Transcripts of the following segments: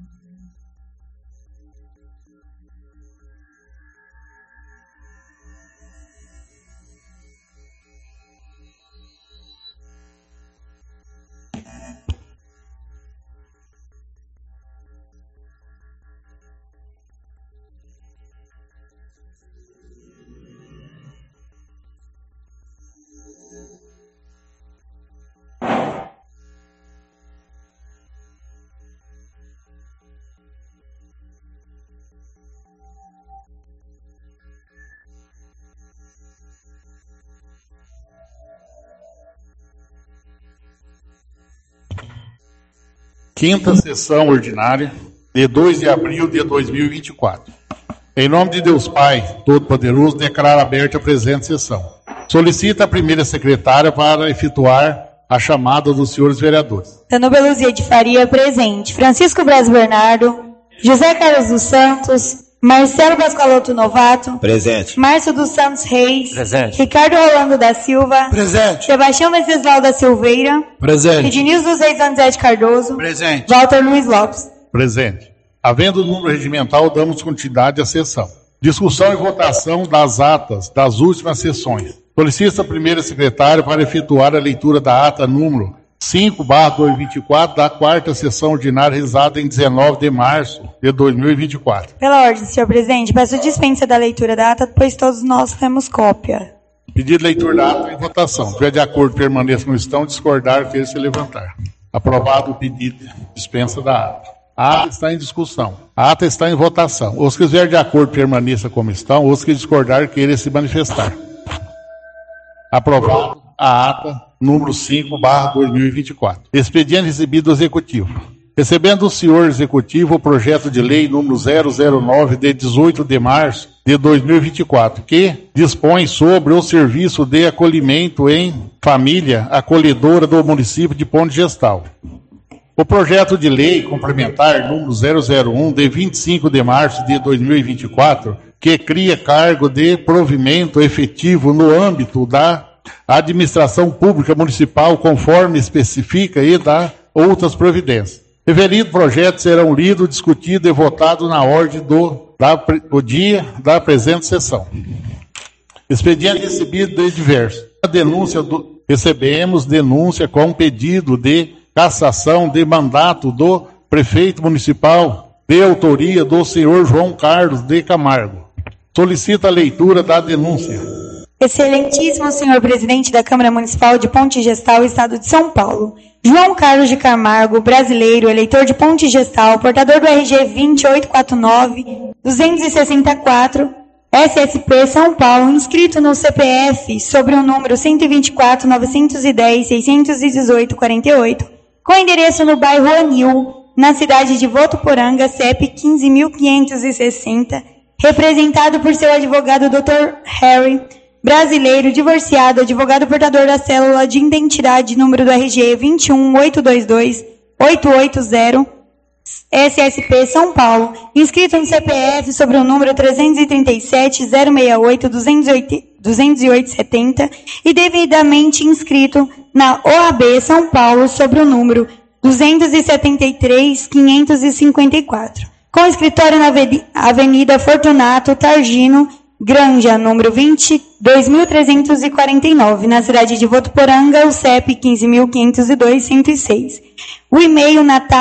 Quinta sessão ordinária, de 2 de abril de 2024. Em nome de Deus Pai Todo-Poderoso, declaro aberta a presente sessão. Solicita a primeira secretária para efetuar a chamada dos senhores vereadores. Ana Beluzia de Faria, presente. Francisco Braz Bernardo, José Carlos dos Santos, Marcelo Pascoaloto Novato, presente. Márcio dos Santos Reis, presente. Ricardo Rolando da Silva, presente. Sebastião Venceslau da Silveira, presente. Ednilson dos Reis Donizete Cardoso, presente. Walter Luiz Lopes, presente. Havendo o número regimental, damos continuidade à sessão. Discussão e votação das atas das últimas sessões. Solicita a primeira secretária para efetuar a leitura da ata número 5/2024 da quarta sessão ordinária realizada em 19 de março de 2024. Pela ordem, senhor presidente, peço dispensa da leitura da ata, pois todos nós temos cópia. Pedido de leitura da ata em votação. Se tiver de acordo, permaneça no estão, discordar, queira se levantar. Aprovado o pedido de dispensa da ata. A ata está em discussão. A ata está em votação. Os que estiverem de acordo, permaneça como estão. Os que discordar, queira se manifestar. Aprovado a ata número 5/2024. Expediente recebido do Executivo. Recebendo o senhor Executivo o projeto de lei número 009 de 18 de março de 2024, que dispõe sobre o serviço de acolhimento em família acolhedora do município de Ponte Gestal. O projeto de lei complementar número 001 de 25 de março de 2024, que cria cargo de provimento efetivo no âmbito da administração pública municipal, conforme especifica, e da outras providências. Referido projeto serão lido, discutido e votado na ordem do dia da presente sessão. Expediente recebido de diversos. Recebemos denúncia com pedido de cassação de mandato do prefeito municipal de autoria do senhor João Carlos de Camargo. Solicita a leitura da denúncia. Excelentíssimo senhor presidente da Câmara Municipal de Ponte Gestal, Estado de São Paulo, João Carlos de Camargo, brasileiro, eleitor de Ponte Gestal, portador do RG 20849-264, SSP São Paulo, inscrito no CPF sobre o número 124.910.618.48, com endereço no bairro Anil, na cidade de Votuporanga, CEP 15.560, representado por seu advogado Dr. Harry, brasileiro, divorciado, advogado portador da célula de identidade número do RG 21822-880, SSP São Paulo, inscrito no CPF sobre o número 337-068-20870 e devidamente inscrito na OAB São Paulo sobre o número 273.554, com escritório na Avenida Fortunato Targino Granja, número 22.349, na cidade de Votuporanga, o CEP 15.502.106. O e-mail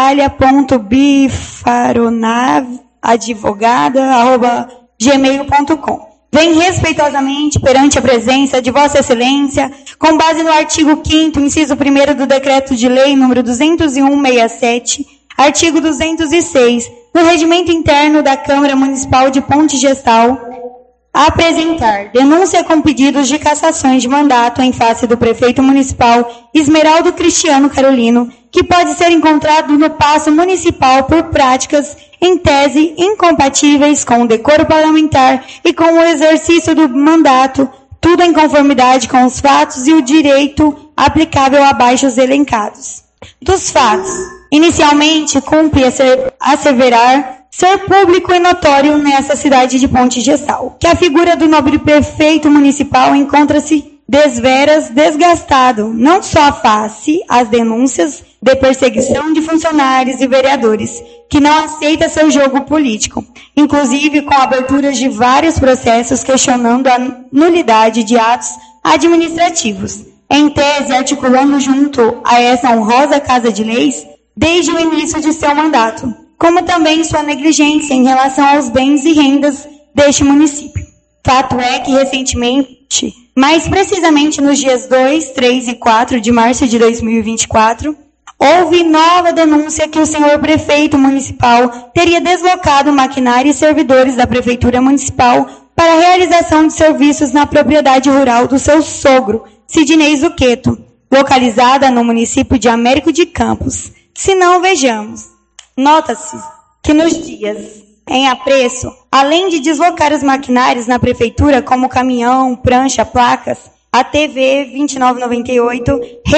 natalia.bifaronave@gmail.com. Vem respeitosamente perante a presença de Vossa Excelência, com base no artigo 5º, inciso 1º do Decreto de Lei número 201/67, artigo 206, no Regimento Interno da Câmara Municipal de Ponte Gestal, apresentar denúncia com pedidos de cassações de mandato em face do prefeito municipal Esmeraldo Cristiano Carolino, que pode ser encontrado no Paço Municipal por práticas, em tese, incompatíveis com o decoro parlamentar e com o exercício do mandato, tudo em conformidade com os fatos e o direito aplicável abaixo elencados. Dos fatos, inicialmente, cumpre asseverar ser público e notório nessa cidade de Ponte Gestal, que a figura do nobre prefeito municipal encontra-se desveras desgastado, não só face às denúncias de perseguição de funcionários e vereadores, que não aceita seu jogo político, inclusive com aberturas de vários processos questionando a nulidade de atos administrativos, em tese articulando junto a essa honrosa Casa de Leis desde o início de seu mandato, como também sua negligência em relação aos bens e rendas deste município. Fato é que recentemente, mais precisamente nos dias 2, 3 e 4 de março de 2024, houve nova denúncia que o senhor prefeito municipal teria deslocado maquinário e servidores da prefeitura municipal para a realização de serviços na propriedade rural do seu sogro, Sidney Zucchetto, localizada no município de Américo de Campos. Se não, vejamos. Nota-se que nos dias em apreço, além de deslocar os maquinários na prefeitura como caminhão, prancha, placas, ATV 2998,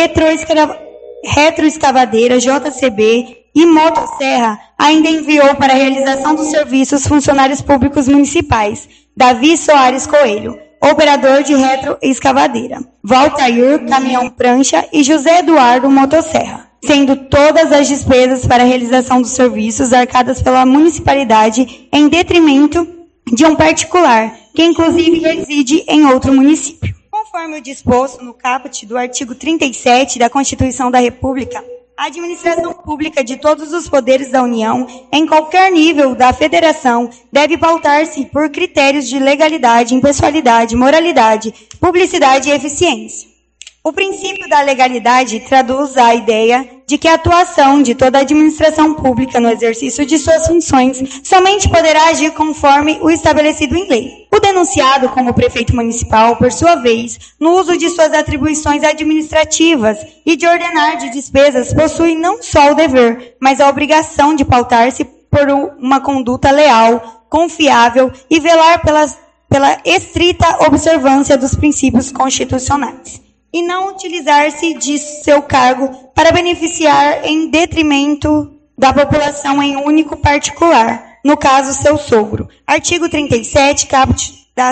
retroescavadeira, JCB e motosserra, ainda enviou para a realização dos serviços funcionários públicos municipais, Davi Soares Coelho, operador de retroescavadeira, Valtair, caminhão prancha e José Eduardo, motosserra, sendo todas as despesas para a realização dos serviços arcadas pela municipalidade em detrimento de um particular, que inclusive reside em outro município. Conforme o disposto no caput do artigo 37 da Constituição da República, a administração pública de todos os poderes da União, em qualquer nível da federação, deve pautar-se por critérios de legalidade, impessoalidade, moralidade, publicidade e eficiência. O princípio da legalidade traduz a ideia de que a atuação de toda a administração pública no exercício de suas funções somente poderá agir conforme o estabelecido em lei. O denunciado como prefeito municipal, por sua vez, no uso de suas atribuições administrativas e de ordenar de despesas, possui não só o dever, mas a obrigação de pautar-se por uma conduta leal, confiável e velar pela estrita observância dos princípios constitucionais, e não utilizar-se de seu cargo para beneficiar em detrimento da população em único particular, no caso seu sogro. Artigo 37, caput da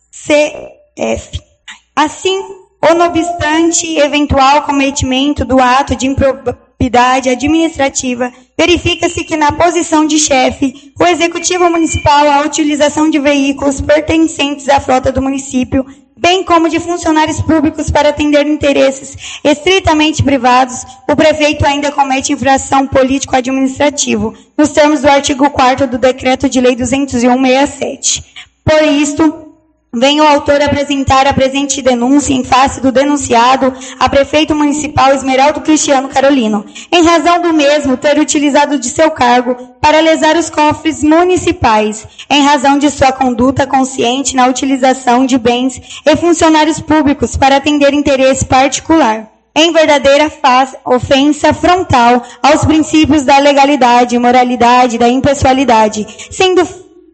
CF. Assim, ou não obstante eventual cometimento do ato de improbidade administrativa, verifica-se que na posição de chefe, o Executivo Municipal, a utilização de veículos pertencentes à frota do município, bem como de funcionários públicos para atender interesses estritamente privados, o prefeito ainda comete infração político-administrativo, nos termos do artigo 4º do Decreto de Lei 201/67. Por isto, vem o autor apresentar a presente denúncia em face do denunciado a prefeito municipal Esmeraldo Cristiano Carolino, em razão do mesmo ter utilizado de seu cargo para lesar os cofres municipais, em razão de sua conduta consciente na utilização de bens e funcionários públicos para atender interesse particular, em verdadeira ofensa frontal aos princípios da legalidade, moralidade e da impessoalidade, sendo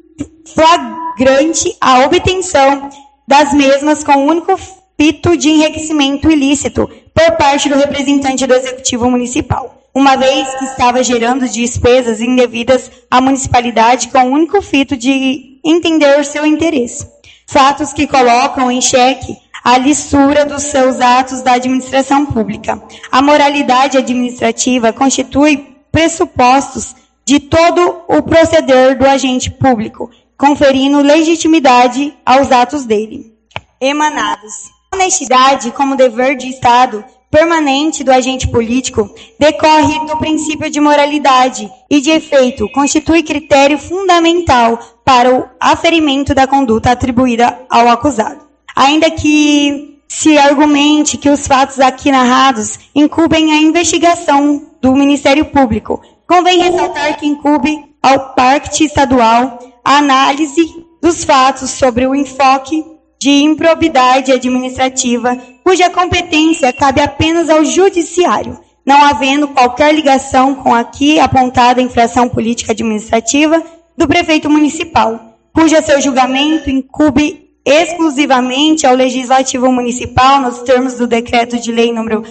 flagrante a obtenção das mesmas com o único fito de enriquecimento ilícito por parte do representante do Executivo Municipal, uma vez que estava gerando despesas indevidas à municipalidade com o único fito de entender seu interesse. Fatos que colocam em xeque a lisura dos seus atos da administração pública. A moralidade administrativa constitui pressupostos de todo o proceder do agente público, conferindo legitimidade aos atos dele emanados. A honestidade, como dever de Estado permanente do agente político, decorre do princípio de moralidade e de efeito, constitui critério fundamental para o aferimento da conduta atribuída ao acusado. Ainda que se argumente que os fatos aqui narrados incumbem a investigação do Ministério Público, convém ressaltar que incumbe ao Parque Estadual a análise dos fatos sobre o enfoque de improbidade administrativa, cuja competência cabe apenas ao Judiciário, não havendo qualquer ligação com a aqui apontada infração política administrativa do prefeito municipal, cuja seu julgamento incumbe exclusivamente ao Legislativo Municipal nos termos do Decreto de Lei nº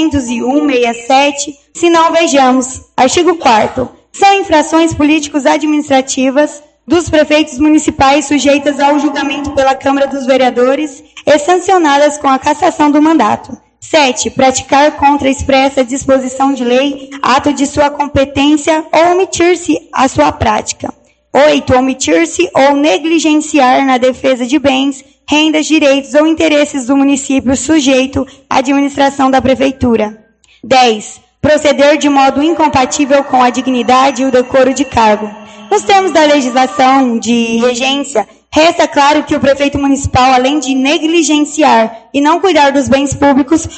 201/67, se não vejamos. Artigo 4º. São infrações políticos administrativas dos prefeitos municipais sujeitas ao julgamento pela Câmara dos Vereadores e sancionadas com a cassação do mandato, 7. Praticar contra a expressa disposição de lei, ato de sua competência ou omitir-se a sua prática. 8. Omitir-se ou negligenciar na defesa de bens, rendas, direitos ou interesses do município sujeito à administração da prefeitura. 10. Proceder de modo incompatível com a dignidade e o decoro de cargo. Nos termos da legislação de regência, resta claro que o prefeito municipal, além de negligenciar e não cuidar dos bens públicos,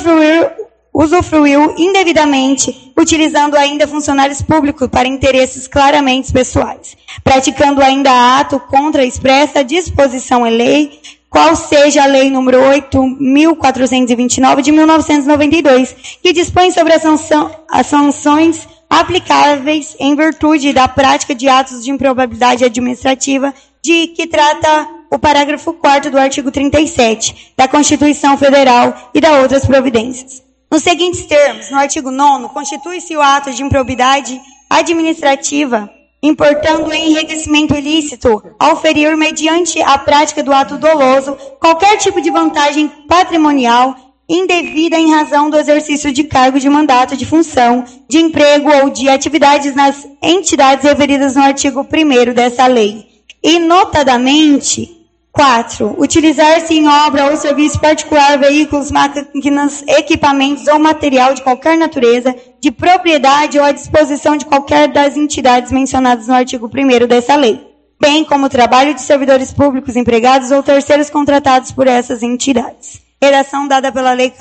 usufruiu indevidamente, utilizando ainda funcionários públicos para interesses claramente pessoais, praticando ainda ato contra a expressa disposição em lei, qual seja a lei número 8.429 de 1992, que dispõe sobre as sanções aplicáveis em virtude da prática de atos de improbabilidade administrativa, de que trata o parágrafo 4º do artigo 37 da Constituição Federal e da outras providências. Nos seguintes termos, no artigo 9º, constitui-se o ato de improbidade administrativa, importando em enriquecimento ilícito, ao ferir, mediante a prática do ato doloso, qualquer tipo de vantagem patrimonial indevida em razão do exercício de cargo de mandato, de função, de emprego ou de atividades nas entidades referidas no artigo 1º dessa lei. E, notadamente, 4. Utilizar-se em obra ou serviço particular veículos, máquinas, equipamentos ou material de qualquer natureza, de propriedade ou à disposição de qualquer das entidades mencionadas no artigo 1º dessa lei, bem como o trabalho de servidores públicos, empregados ou terceiros contratados por essas entidades. Redação dada pela Lei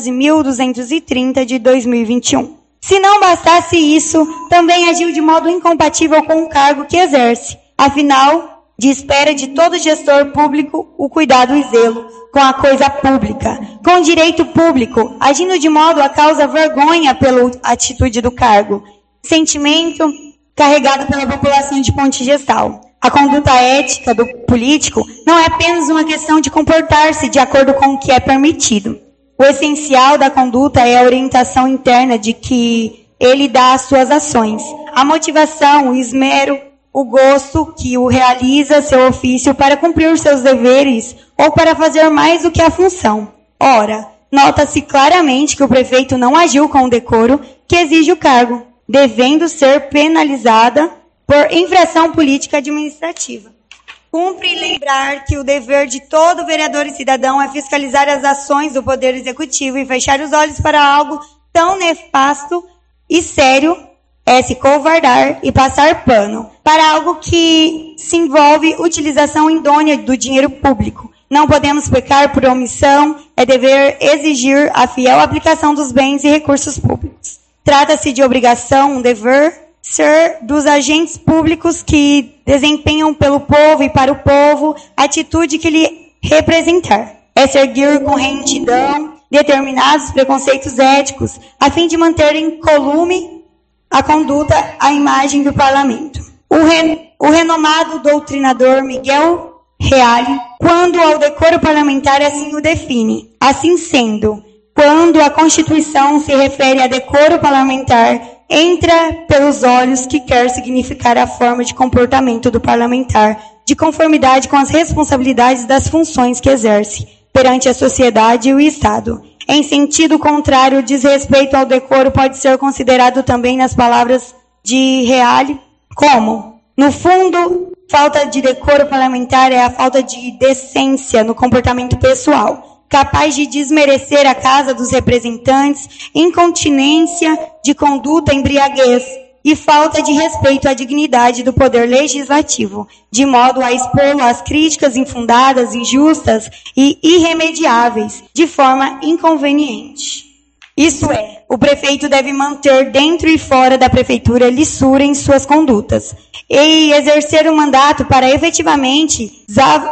14.230 de 2021. Se não bastasse isso, também agiu de modo incompatível com o cargo que exerce. Afinal, de espera de todo gestor público o cuidado e zelo com a coisa pública, com o direito público, agindo de modo a causa vergonha pela atitude do cargo, sentimento carregado pela população de Ponte Gestal. A conduta ética do político não é apenas uma questão de comportar-se de acordo com o que é permitido. O essencial da conduta é a orientação interna de que ele dá às suas ações, a motivação, o esmero, o gosto que o realiza seu ofício para cumprir os seus deveres ou para fazer mais do que a função. Ora, nota-se claramente que o prefeito não agiu com o decoro que exige o cargo, devendo ser penalizada por infração política administrativa. Cumpre lembrar que o dever de todo vereador e cidadão é fiscalizar as ações do Poder Executivo e fechar os olhos para algo tão nefasto e sério, é se covardar e passar pano para algo que se envolve utilização indônea do dinheiro público. Não podemos pecar por omissão, é dever exigir a fiel aplicação dos bens e recursos públicos. Trata-se de obrigação, um dever ser dos agentes públicos que desempenham pelo povo e para o povo a atitude que lhe representar. É seguir com retidão determinados preconceitos éticos, a fim de manter incolume a conduta, a imagem do parlamento. O renomado doutrinador Miguel Reale, quando ao decoro parlamentar assim o define. Assim sendo, quando a Constituição se refere a decoro parlamentar, entra pelos olhos que quer significar a forma de comportamento do parlamentar, de conformidade com as responsabilidades das funções que exerce perante a sociedade e o Estado. Em sentido contrário, o desrespeito ao decoro pode ser considerado também nas palavras de Reale como, no fundo, falta de decoro parlamentar é a falta de decência no comportamento pessoal, capaz de desmerecer a casa dos representantes, incontinência de conduta, embriaguez e falta de respeito à dignidade do poder legislativo, de modo a expô-lo às críticas infundadas, injustas e irremediáveis, de forma inconveniente. Isso é, o prefeito deve manter dentro e fora da prefeitura lissura em suas condutas e exercer o mandato para efetivamente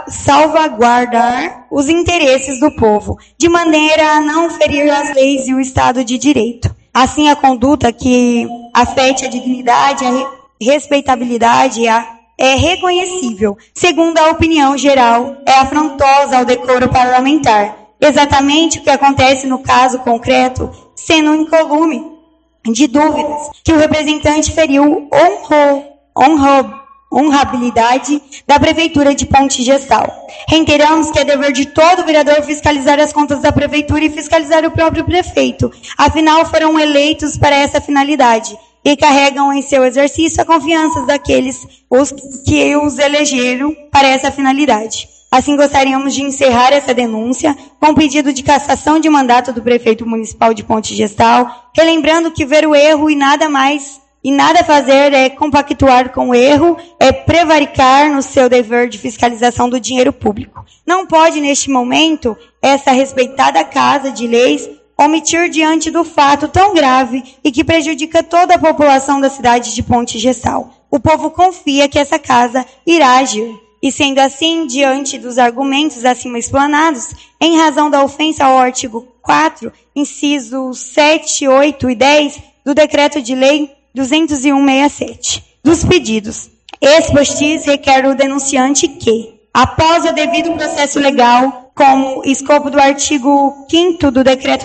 salvaguardar os interesses do povo, de maneira a não ferir as leis e o Estado de Direito. Assim, a conduta que afete a dignidade, a respeitabilidade é reconhecível. Segundo a opinião geral, é afrontosa ao decoro parlamentar. Exatamente o que acontece no caso concreto, sendo um incolume de dúvidas que o representante feriu honrabilidade da Prefeitura de Ponte Gestal. Reiteramos que é dever de todo vereador fiscalizar as contas da Prefeitura e fiscalizar o próprio prefeito. Afinal, foram eleitos para essa finalidade e carregam em seu exercício a confiança daqueles que os elegeram para essa finalidade. Assim, gostaríamos de encerrar essa denúncia com pedido de cassação de mandato do prefeito municipal de Ponte Gestal, relembrando que ver o erro e nada fazer é compactuar com o erro, é prevaricar no seu dever de fiscalização do dinheiro público. Não pode, neste momento, essa respeitada Casa de Leis omitir diante do fato tão grave e que prejudica toda a população da cidade de Ponte Gestal. O povo confia que essa casa irá agir. E sendo assim, diante dos argumentos acima explanados, em razão da ofensa ao artigo 4, incisos 7, 8 e 10 do Decreto de Lei 201/67, dos pedidos, expostis requer o denunciante que, após o devido processo legal, como escopo do artigo 5º do Decreto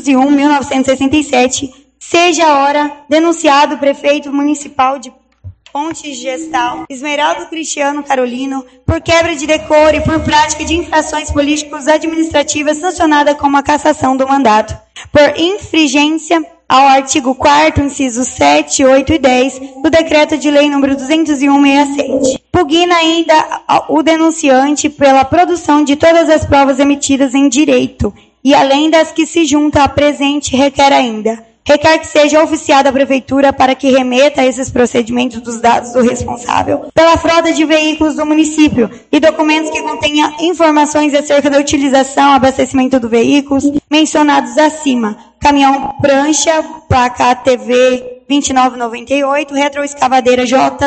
201/1967, seja agora denunciado o prefeito municipal de Ponte Gestal, Esmeraldo Cristiano Carolino, por quebra de decoro e por prática de infrações políticos administrativas sancionada como a cassação do mandato, por infringência ao artigo 4º, incisos 7, 8 e 10 do Decreto de Lei nº 201/67. Pugna ainda o denunciante pela produção de todas as provas emitidas em direito, e além das que se juntam à presente, requer que seja oficiada a Prefeitura para que remeta a esses procedimentos dos dados do responsável pela frota de veículos do município e documentos que contenham informações acerca da utilização e abastecimento do veículos mencionados acima. Caminhão prancha, placa ATV 2998, retroescavadeira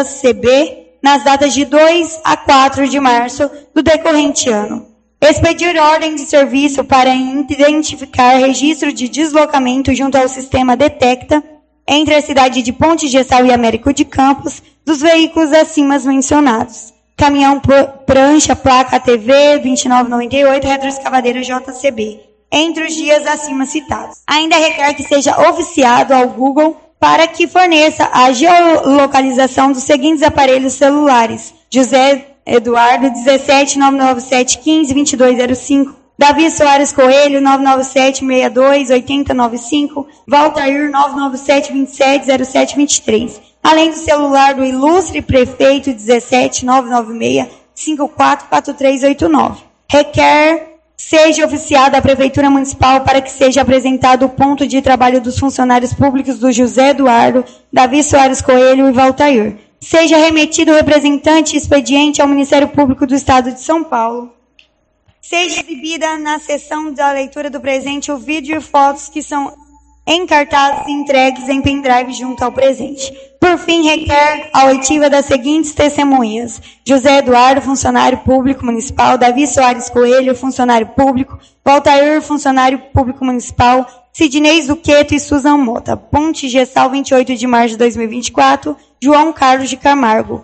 JCB, nas datas de 2 a 4 de março do decorrente ano. Expedir ordem de serviço para identificar registro de deslocamento junto ao sistema Detecta entre a cidade de Ponte Gestal e Américo de Campos dos veículos acima mencionados. Caminhão prancha, placa ATV 2998, retroescavadeira JCB, entre os dias acima citados. Ainda requer que seja oficiado ao Google para que forneça a geolocalização dos seguintes aparelhos celulares: José Eduardo 17 997 15 2205, Davi Soares Coelho 997 62 8095, Valtair 997 27 07 23, além do celular do ilustre prefeito 17 996 54 4389. Requer seja oficiada a Prefeitura Municipal para que seja apresentado o ponto de trabalho dos funcionários públicos do José Eduardo, Davi Soares Coelho e Valtair. Seja remetido o representante expediente ao Ministério Público do Estado de São Paulo. Seja exibida na sessão da leitura do presente o vídeo e fotos que são encartados e entregues em pendrive junto ao presente. Por fim, requer a oitiva das seguintes testemunhas: José Eduardo, funcionário público municipal; Davi Soares Coelho, funcionário público; Valtair, funcionário público municipal; Sidney Zucchetto e Susan Mota. Ponte Gestal, 28 de março de 2024, João Carlos de Camargo.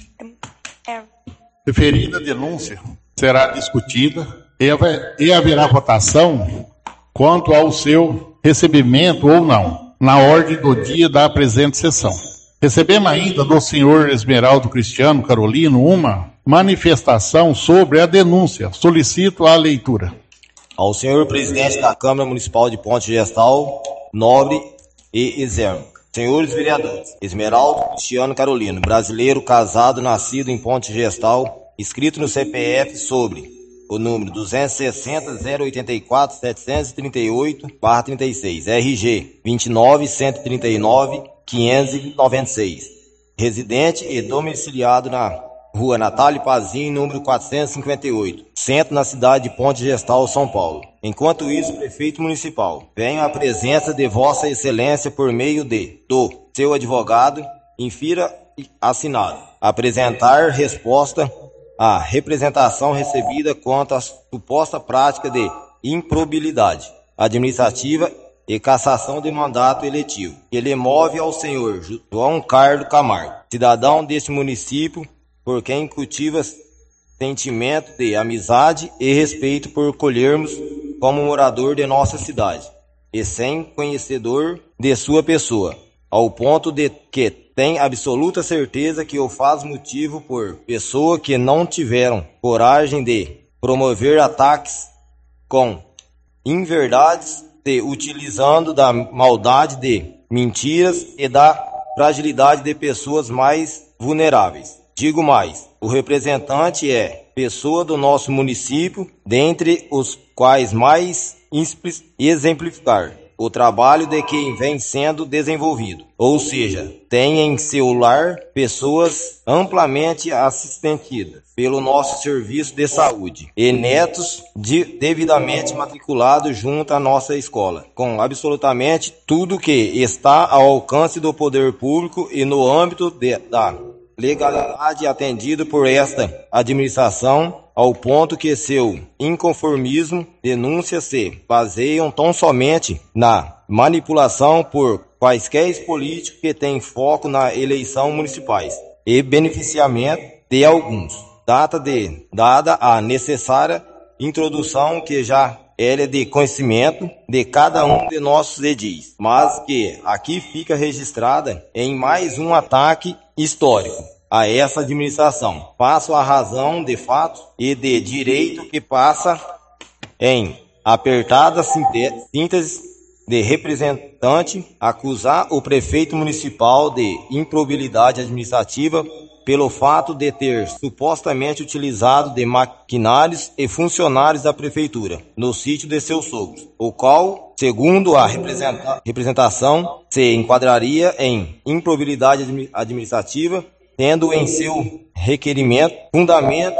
Referida denúncia será discutida e haverá votação quanto ao seu recebimento ou não, na ordem do dia da presente sessão. Recebemos ainda do senhor Esmeraldo Cristiano Carolino uma manifestação sobre a denúncia. Solicito a leitura. Ao senhor presidente da Câmara Municipal de Ponte Gestal, nobre e exerno. Senhores vereadores, Esmeraldo Cristiano Carolino, brasileiro, casado, nascido em Ponte Gestal, inscrito no CPF sobre o número 260-084-738-36, RG 29-139-596, residente e domiciliado na Rua Natália Pazim, número 458, centro na cidade de Ponte Gestal, São Paulo. Enquanto isso, prefeito municipal, venho à presença de Vossa Excelência por meio do seu advogado, infira assinado, apresentar resposta à representação recebida quanto à suposta prática de improbidade administrativa e cassação de mandato eletivo. Ele move ao senhor João Carlos Camargo, cidadão deste município, por quem cultiva sentimento de amizade e respeito por colhermos como morador de nossa cidade, e sem conhecedor de sua pessoa. ao ponto de que tem absoluta certeza que o faz motivo por pessoa que não tiveram coragem de promover ataques com inverdades, se utilizando da maldade de mentiras e da fragilidade de pessoas mais vulneráveis. Digo mais, o representante é pessoa do nosso município, dentre os quais mais exemplificar o trabalho de quem vem sendo desenvolvido, ou seja, tem em seu lar pessoas amplamente assistidas pelo nosso serviço de saúde e netos devidamente matriculados junto à nossa escola, com absolutamente tudo que está ao alcance do poder público e no âmbito da legalidade atendido por esta administração, ao ponto que seu inconformismo, denúncias se baseiam tão somente na manipulação por quaisquer políticos que têm foco na eleição municipais e beneficiamento de alguns. Dada a necessária introdução que já era de conhecimento de cada um de nossos edis, mas que aqui fica registrada em mais um ataque histórico a essa administração. Passo a razão de fato e de direito que passa em apertada síntese de representante acusar o prefeito municipal de improbidade administrativa pelo fato de ter supostamente utilizado de maquinários e funcionários da prefeitura no sítio de seus sogros, o qual, segundo a representação, se enquadraria em improbidade administrativa, tendo em seu requerimento fundamento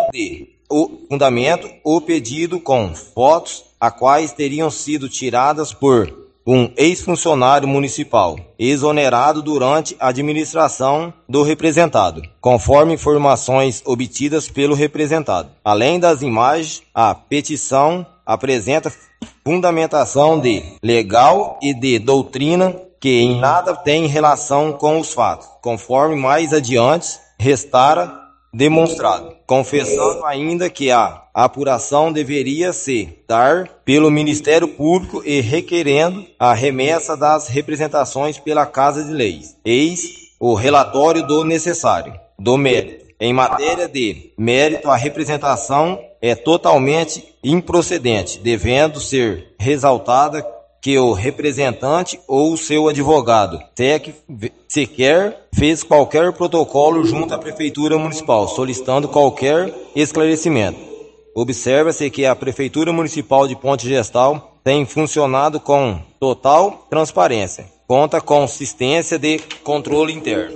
o pedido com fotos, a quais teriam sido tiradas por um ex-funcionário municipal, exonerado durante a administração do representado, conforme informações obtidas pelo representado. Além das imagens, a petição apresenta fundamentação de legal e de doutrina que em nada tem relação com os fatos, conforme mais adiante restara demonstrado, confessando ainda que a apuração deveria se dar pelo Ministério Público e requerendo a remessa das representações pela Casa de Leis. Eis o relatório do necessário, do mérito. Em matéria de mérito, a representação é totalmente improcedente, devendo ser ressaltada que o representante ou seu advogado sequer fez qualquer protocolo junto à Prefeitura Municipal, solicitando qualquer esclarecimento. Observa-se que a Prefeitura Municipal de Ponte Gestal tem funcionado com total transparência, conta com assistência de controle interno,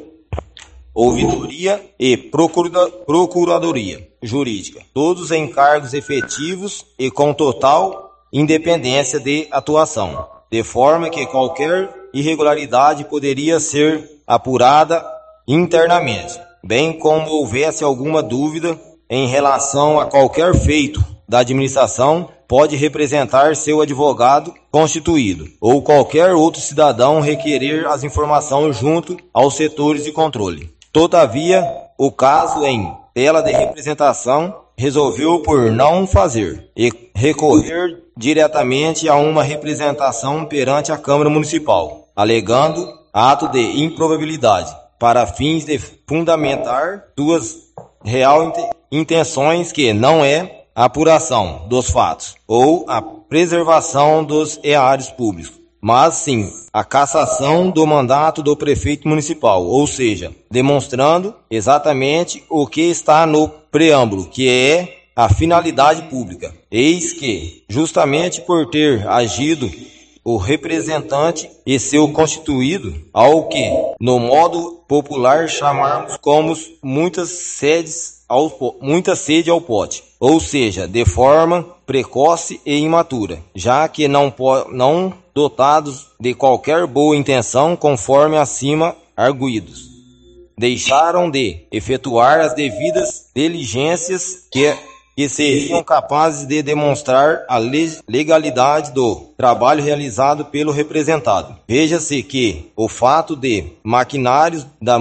ouvidoria e procuradoria jurídica, todos em cargos efetivos e com total independência de atuação, de forma que qualquer irregularidade poderia ser apurada internamente, bem como houvesse alguma dúvida em relação a qualquer feito da administração, pode representar seu advogado constituído ou qualquer outro cidadão requerer as informações junto aos setores de controle. Todavia, o caso em tela de representação resolveu por não fazer e recorrer diretamente a uma representação perante a Câmara Municipal, alegando ato de improbabilidade, para fins de fundamentar suas reais intenções, que não é a apuração dos fatos ou a preservação dos erários públicos, mas sim a cassação do mandato do prefeito municipal, ou seja, demonstrando exatamente o que está no preâmbulo, que é a finalidade pública. Eis que, justamente por ter agido o representante e seu constituído, ao que, no modo popular, chamarmos como muita sede ao pote, ou seja, de forma precoce e imatura, já que não dotados de qualquer boa intenção, conforme acima arguidos, deixaram de efetuar as devidas diligências que seriam capazes de demonstrar a legalidade do trabalho realizado pelo representado. Veja-se que o fato de maquinários da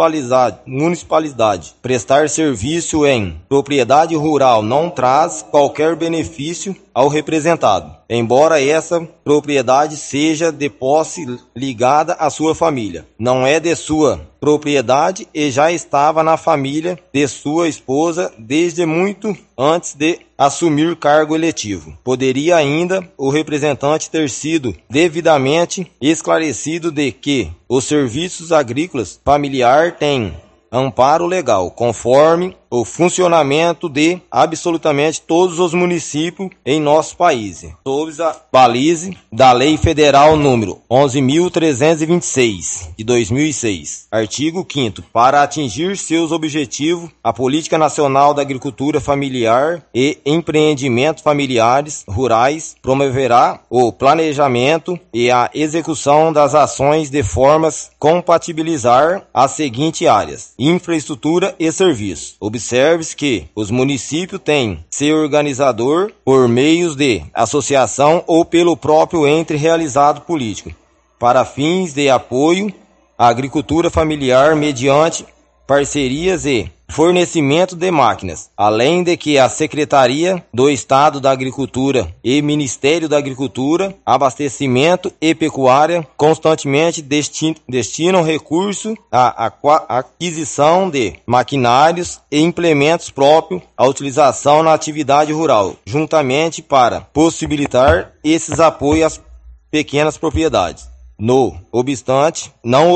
municipalidade prestar serviço em propriedade rural não traz qualquer benefício ao representado, embora essa propriedade seja de posse ligada à sua família. Não é de sua propriedade e já estava na família de sua esposa desde muito antes de assumir cargo eletivo. Poderia ainda o representante ter sido devidamente esclarecido de que os serviços agrícolas familiar têm amparo legal, conforme o funcionamento de absolutamente todos os municípios em nosso país, sob a baliza da Lei Federal número 11.326, de 2006. Artigo 5º. Para atingir seus objetivos, a Política Nacional da Agricultura Familiar e Empreendimentos Familiares Rurais promoverá o planejamento e a execução das ações de formas compatibilizar as seguintes áreas: infraestrutura e serviços. Observe-se que os municípios têm seu organizador por meios de associação ou pelo próprio ente realizado político, para fins de apoio à agricultura familiar mediante parcerias e fornecimento de máquinas, além de que a Secretaria do Estado da Agricultura e Ministério da Agricultura, Abastecimento e Pecuária constantemente destinam recursos à aquisição de maquinários e implementos próprios à utilização na atividade rural, juntamente para possibilitar esses apoios às pequenas propriedades. Não obstante,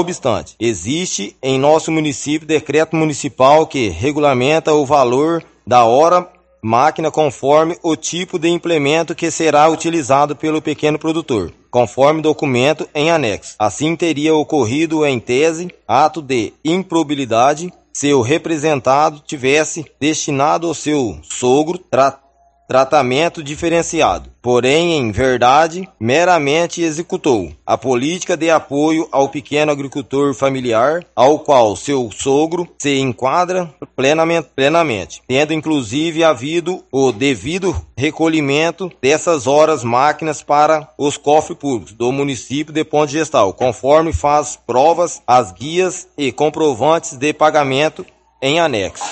existe em nosso município decreto municipal que regulamenta o valor da hora máquina conforme o tipo de implemento que será utilizado pelo pequeno produtor, conforme documento em anexo. Assim teria ocorrido em tese ato de improbidade se o representado tivesse destinado ao seu sogro tratamento diferenciado, porém, em verdade, meramente executou a política de apoio ao pequeno agricultor familiar, ao qual seu sogro se enquadra plenamente, tendo inclusive havido o devido recolhimento dessas horas máquinas para os cofres públicos do município de Ponte Gestal, conforme faz provas as guias e comprovantes de pagamento em anexo.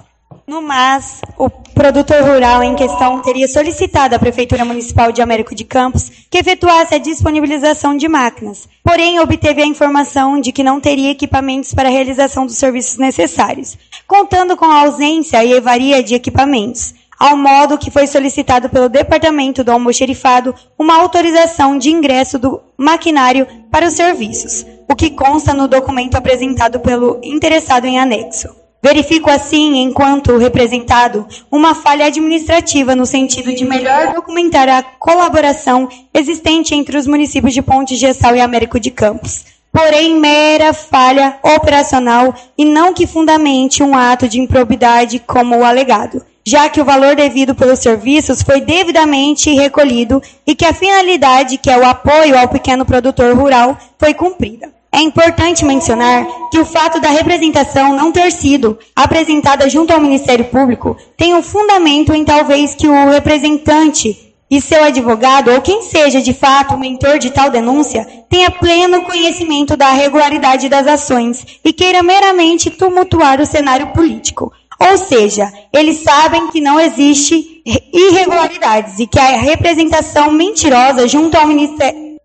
No mais, o produtor rural em questão teria solicitado à Prefeitura Municipal de Américo de Campos que efetuasse a disponibilização de máquinas, porém obteve a informação de que não teria equipamentos para a realização dos serviços necessários, contando com a ausência e avaria de equipamentos, ao modo que foi solicitado pelo Departamento do Almoxerifado uma autorização de ingresso do maquinário para os serviços, o que consta no documento apresentado pelo interessado em anexo. Verifico assim, enquanto representado, uma falha administrativa no sentido de melhor documentar a colaboração existente entre os municípios de Ponte Gestal e Américo de Campos. Porém, mera falha operacional e não que fundamente um ato de improbidade como o alegado, já que o valor devido pelos serviços foi devidamente recolhido e que a finalidade, que é o apoio ao pequeno produtor rural, foi cumprida. É importante mencionar que o fato da representação não ter sido apresentada junto ao Ministério Público tem um fundamento em talvez que o representante e seu advogado, ou quem seja de fato o mentor de tal denúncia, tenha pleno conhecimento da regularidade das ações e queira meramente tumultuar o cenário político. Ou seja, eles sabem que não existe irregularidades e que a representação mentirosa junto ao Ministério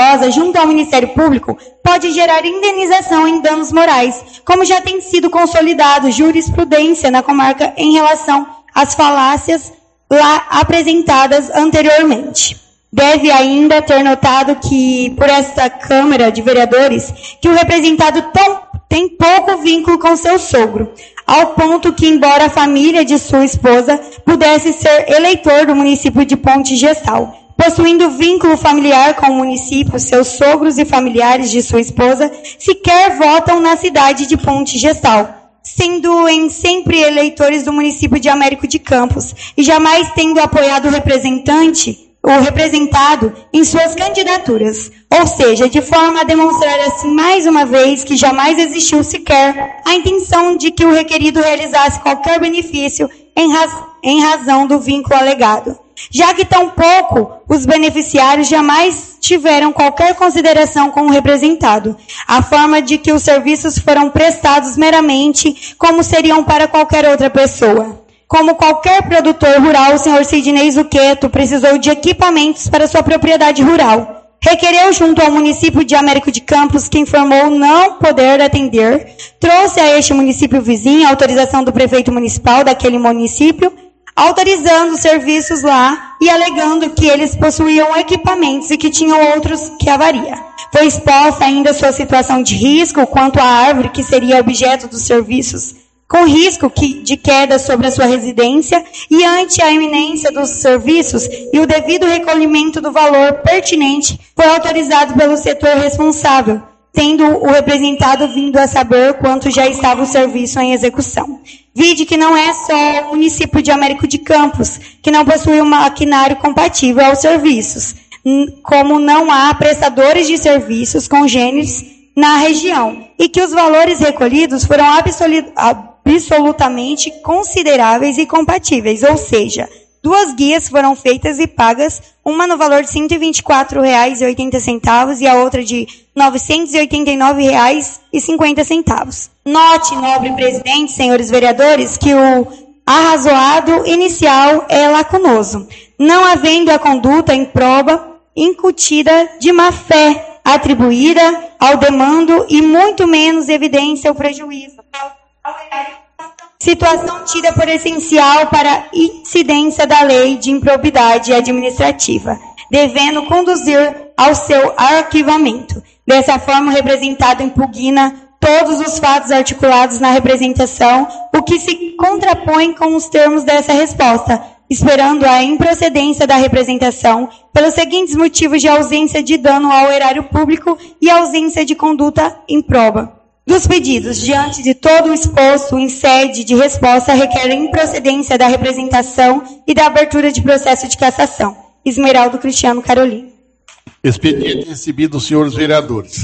Público pode gerar indenização em danos morais, como já tem sido consolidado jurisprudência na comarca em relação às falácias lá apresentadas anteriormente. Deve ainda ter notado que, por esta Câmara de Vereadores, que o representado tem pouco vínculo com seu sogro, ao ponto que, embora a família de sua esposa pudesse ser eleitor do município de Ponte Gestal, possuindo vínculo familiar com o município, seus sogros e familiares de sua esposa sequer votam na cidade de Ponte Gestal, sendo em sempre eleitores do município de Américo de Campos e jamais tendo apoiado o representado em suas candidaturas. Ou seja, de forma a demonstrar assim mais uma vez que jamais existiu sequer a intenção de que o requerido realizasse qualquer benefício em razão do vínculo alegado, já que tampouco os beneficiários jamais tiveram qualquer consideração com o representado, a forma de que os serviços foram prestados meramente como seriam para qualquer outra pessoa. Como qualquer produtor rural, o senhor Sidney Zucchetto precisou de equipamentos para sua propriedade rural. Requereu junto ao município de Américo de Campos, que informou não poder atender, trouxe a este município vizinho a autorização do prefeito municipal daquele município, autorizando os serviços lá e alegando que eles possuíam equipamentos e que tinham outros que avaria. Foi exposta ainda sua situação de risco quanto à árvore que seria objeto dos serviços, com risco de queda sobre a sua residência e ante a iminência dos serviços e o devido recolhimento do valor pertinente foi autorizado pelo setor responsável, tendo o representado vindo a saber quanto já estava o serviço em execução. Vide que não é só o município de Américo de Campos que não possui um maquinário compatível aos serviços, como não há prestadores de serviços congêneres na região, e que os valores recolhidos foram absolutamente consideráveis e compatíveis, ou seja, 2 guias foram feitas e pagas, uma no valor de R$ 124,80 e a outra de R$ 989,50. Note, nobre presidente, senhores vereadores, que o arrazoado inicial é lacunoso, não havendo a conduta improba incutida de má-fé atribuída ao demando e muito menos evidência ou prejuízo. Situação tida por essencial para a incidência da lei de improbidade administrativa, devendo conduzir ao seu arquivamento. Dessa forma, o representado impugna todos os fatos articulados na representação, o que se contrapõe com os termos dessa resposta, esperando a improcedência da representação pelos seguintes motivos de ausência de dano ao erário público e ausência de conduta improba. Dos pedidos, diante de todo o exposto em sede de resposta, requer a improcedência da representação e da abertura de processo de cassação. Esmeraldo Cristiano Carolino. Expediente recebido dos senhores vereadores.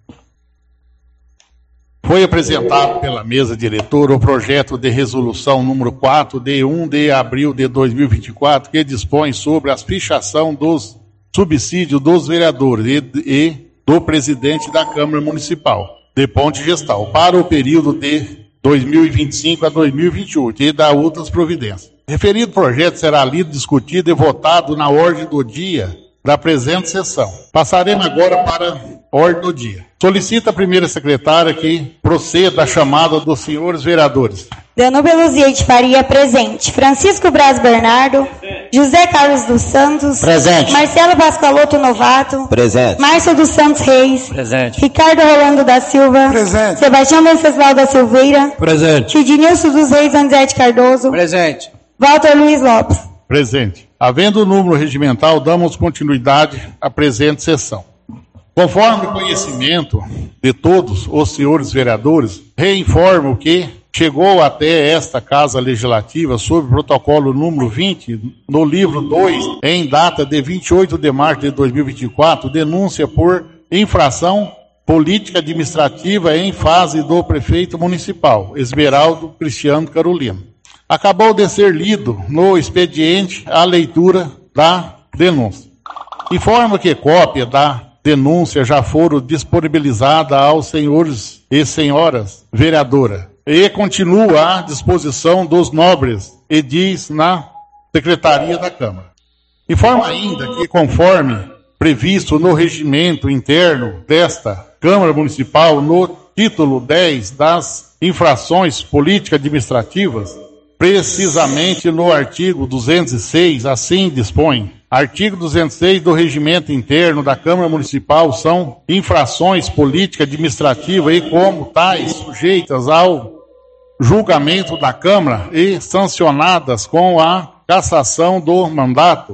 Foi apresentado pela mesa diretora o projeto de resolução número 4, de 1 de abril de 2024, que dispõe sobre a fichação dos subsídios dos vereadores e do presidente da Câmara Municipal de Ponte Gestal para o período de 2025 a 2028 e da outras providências. Referido projeto será lido, discutido e votado na ordem do dia da presente sessão. Passaremos agora para a ordem do dia. Solicita a primeira secretária que proceda a chamada dos senhores vereadores. Danúbia Luzia de Faria, presente. Francisco Braz Bernardo. José Carlos dos Santos. Presente. Marcelo Pascoaloto Novato. Presente. Márcio dos Santos Reis. Presente. Ricardo Rolando da Silva. Presente. Sebastião Venceslau da Silveira. Presente. Sidnilson dos Reis Anzete Cardoso. Presente. Walter Luiz Lopes. Presente. Havendo o número regimental, damos continuidade à presente sessão. Conforme o conhecimento de todos os senhores vereadores, reinformo que chegou até esta Casa Legislativa, sob protocolo número 20, no livro 2, em data de 28 de março de 2024, denúncia por infração política administrativa em fase do prefeito municipal, Esmeraldo Cristiano Carolino. Acabou de ser lido no expediente a leitura da denúncia. Informo que cópia da denúncia já foram disponibilizadas aos senhores e senhoras vereadoras e continua à disposição dos nobres edis na Secretaria da Câmara. Informo ainda que, conforme previsto no regimento interno desta Câmara Municipal, no título 10 das infrações político-administrativas, precisamente no artigo 206, assim dispõe. Artigo 206 do Regimento Interno da Câmara Municipal são infrações político-administrativas e, como tais, sujeitas ao julgamento da Câmara e sancionadas com a cassação do mandato,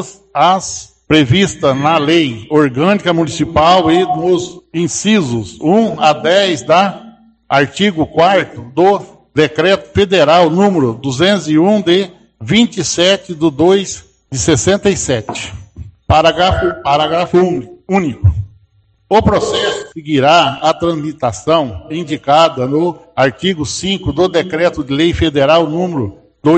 as previstas na Lei Orgânica Municipal e nos incisos 1 a 10 da artigo 4º do Decreto Federal número 201 de 27/2 de 67. Parágrafo único. O processo seguirá a tramitação indicada no artigo 5 do Decreto de Lei Federal número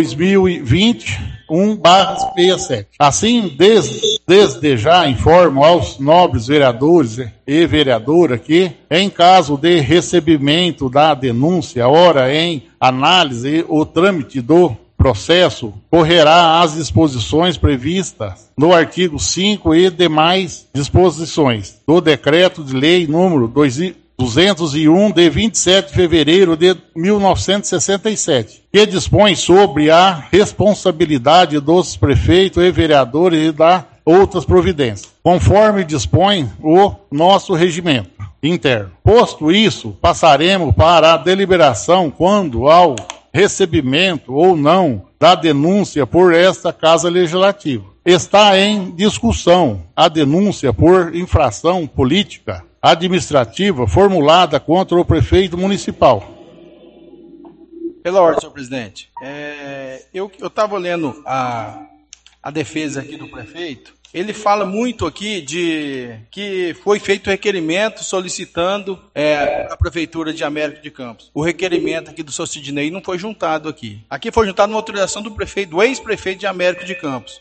2021/67. Assim, desde já informo aos nobres vereadores e vereadoras que, em caso de recebimento da denúncia, ora em análise o trâmite do processo correrá às disposições previstas no artigo 5 e demais disposições do Decreto de Lei número 201, de 27 de fevereiro de 1967, que dispõe sobre a responsabilidade dos prefeitos e vereadores e da outras providências, conforme dispõe o nosso regimento interno. Posto isso, passaremos para a deliberação quando ao recebimento ou não da denúncia por esta Casa Legislativa. Está em discussão a denúncia por infração política administrativa formulada contra o prefeito municipal. Pela ordem, senhor presidente. Eu estava lendo a defesa aqui do prefeito. Ele fala muito aqui de que foi feito requerimento solicitando a Prefeitura de Américo de Campos. O requerimento aqui do senhor Sidney não foi juntado aqui. Aqui foi juntado uma autorização do prefeito, do ex-prefeito de Américo de Campos.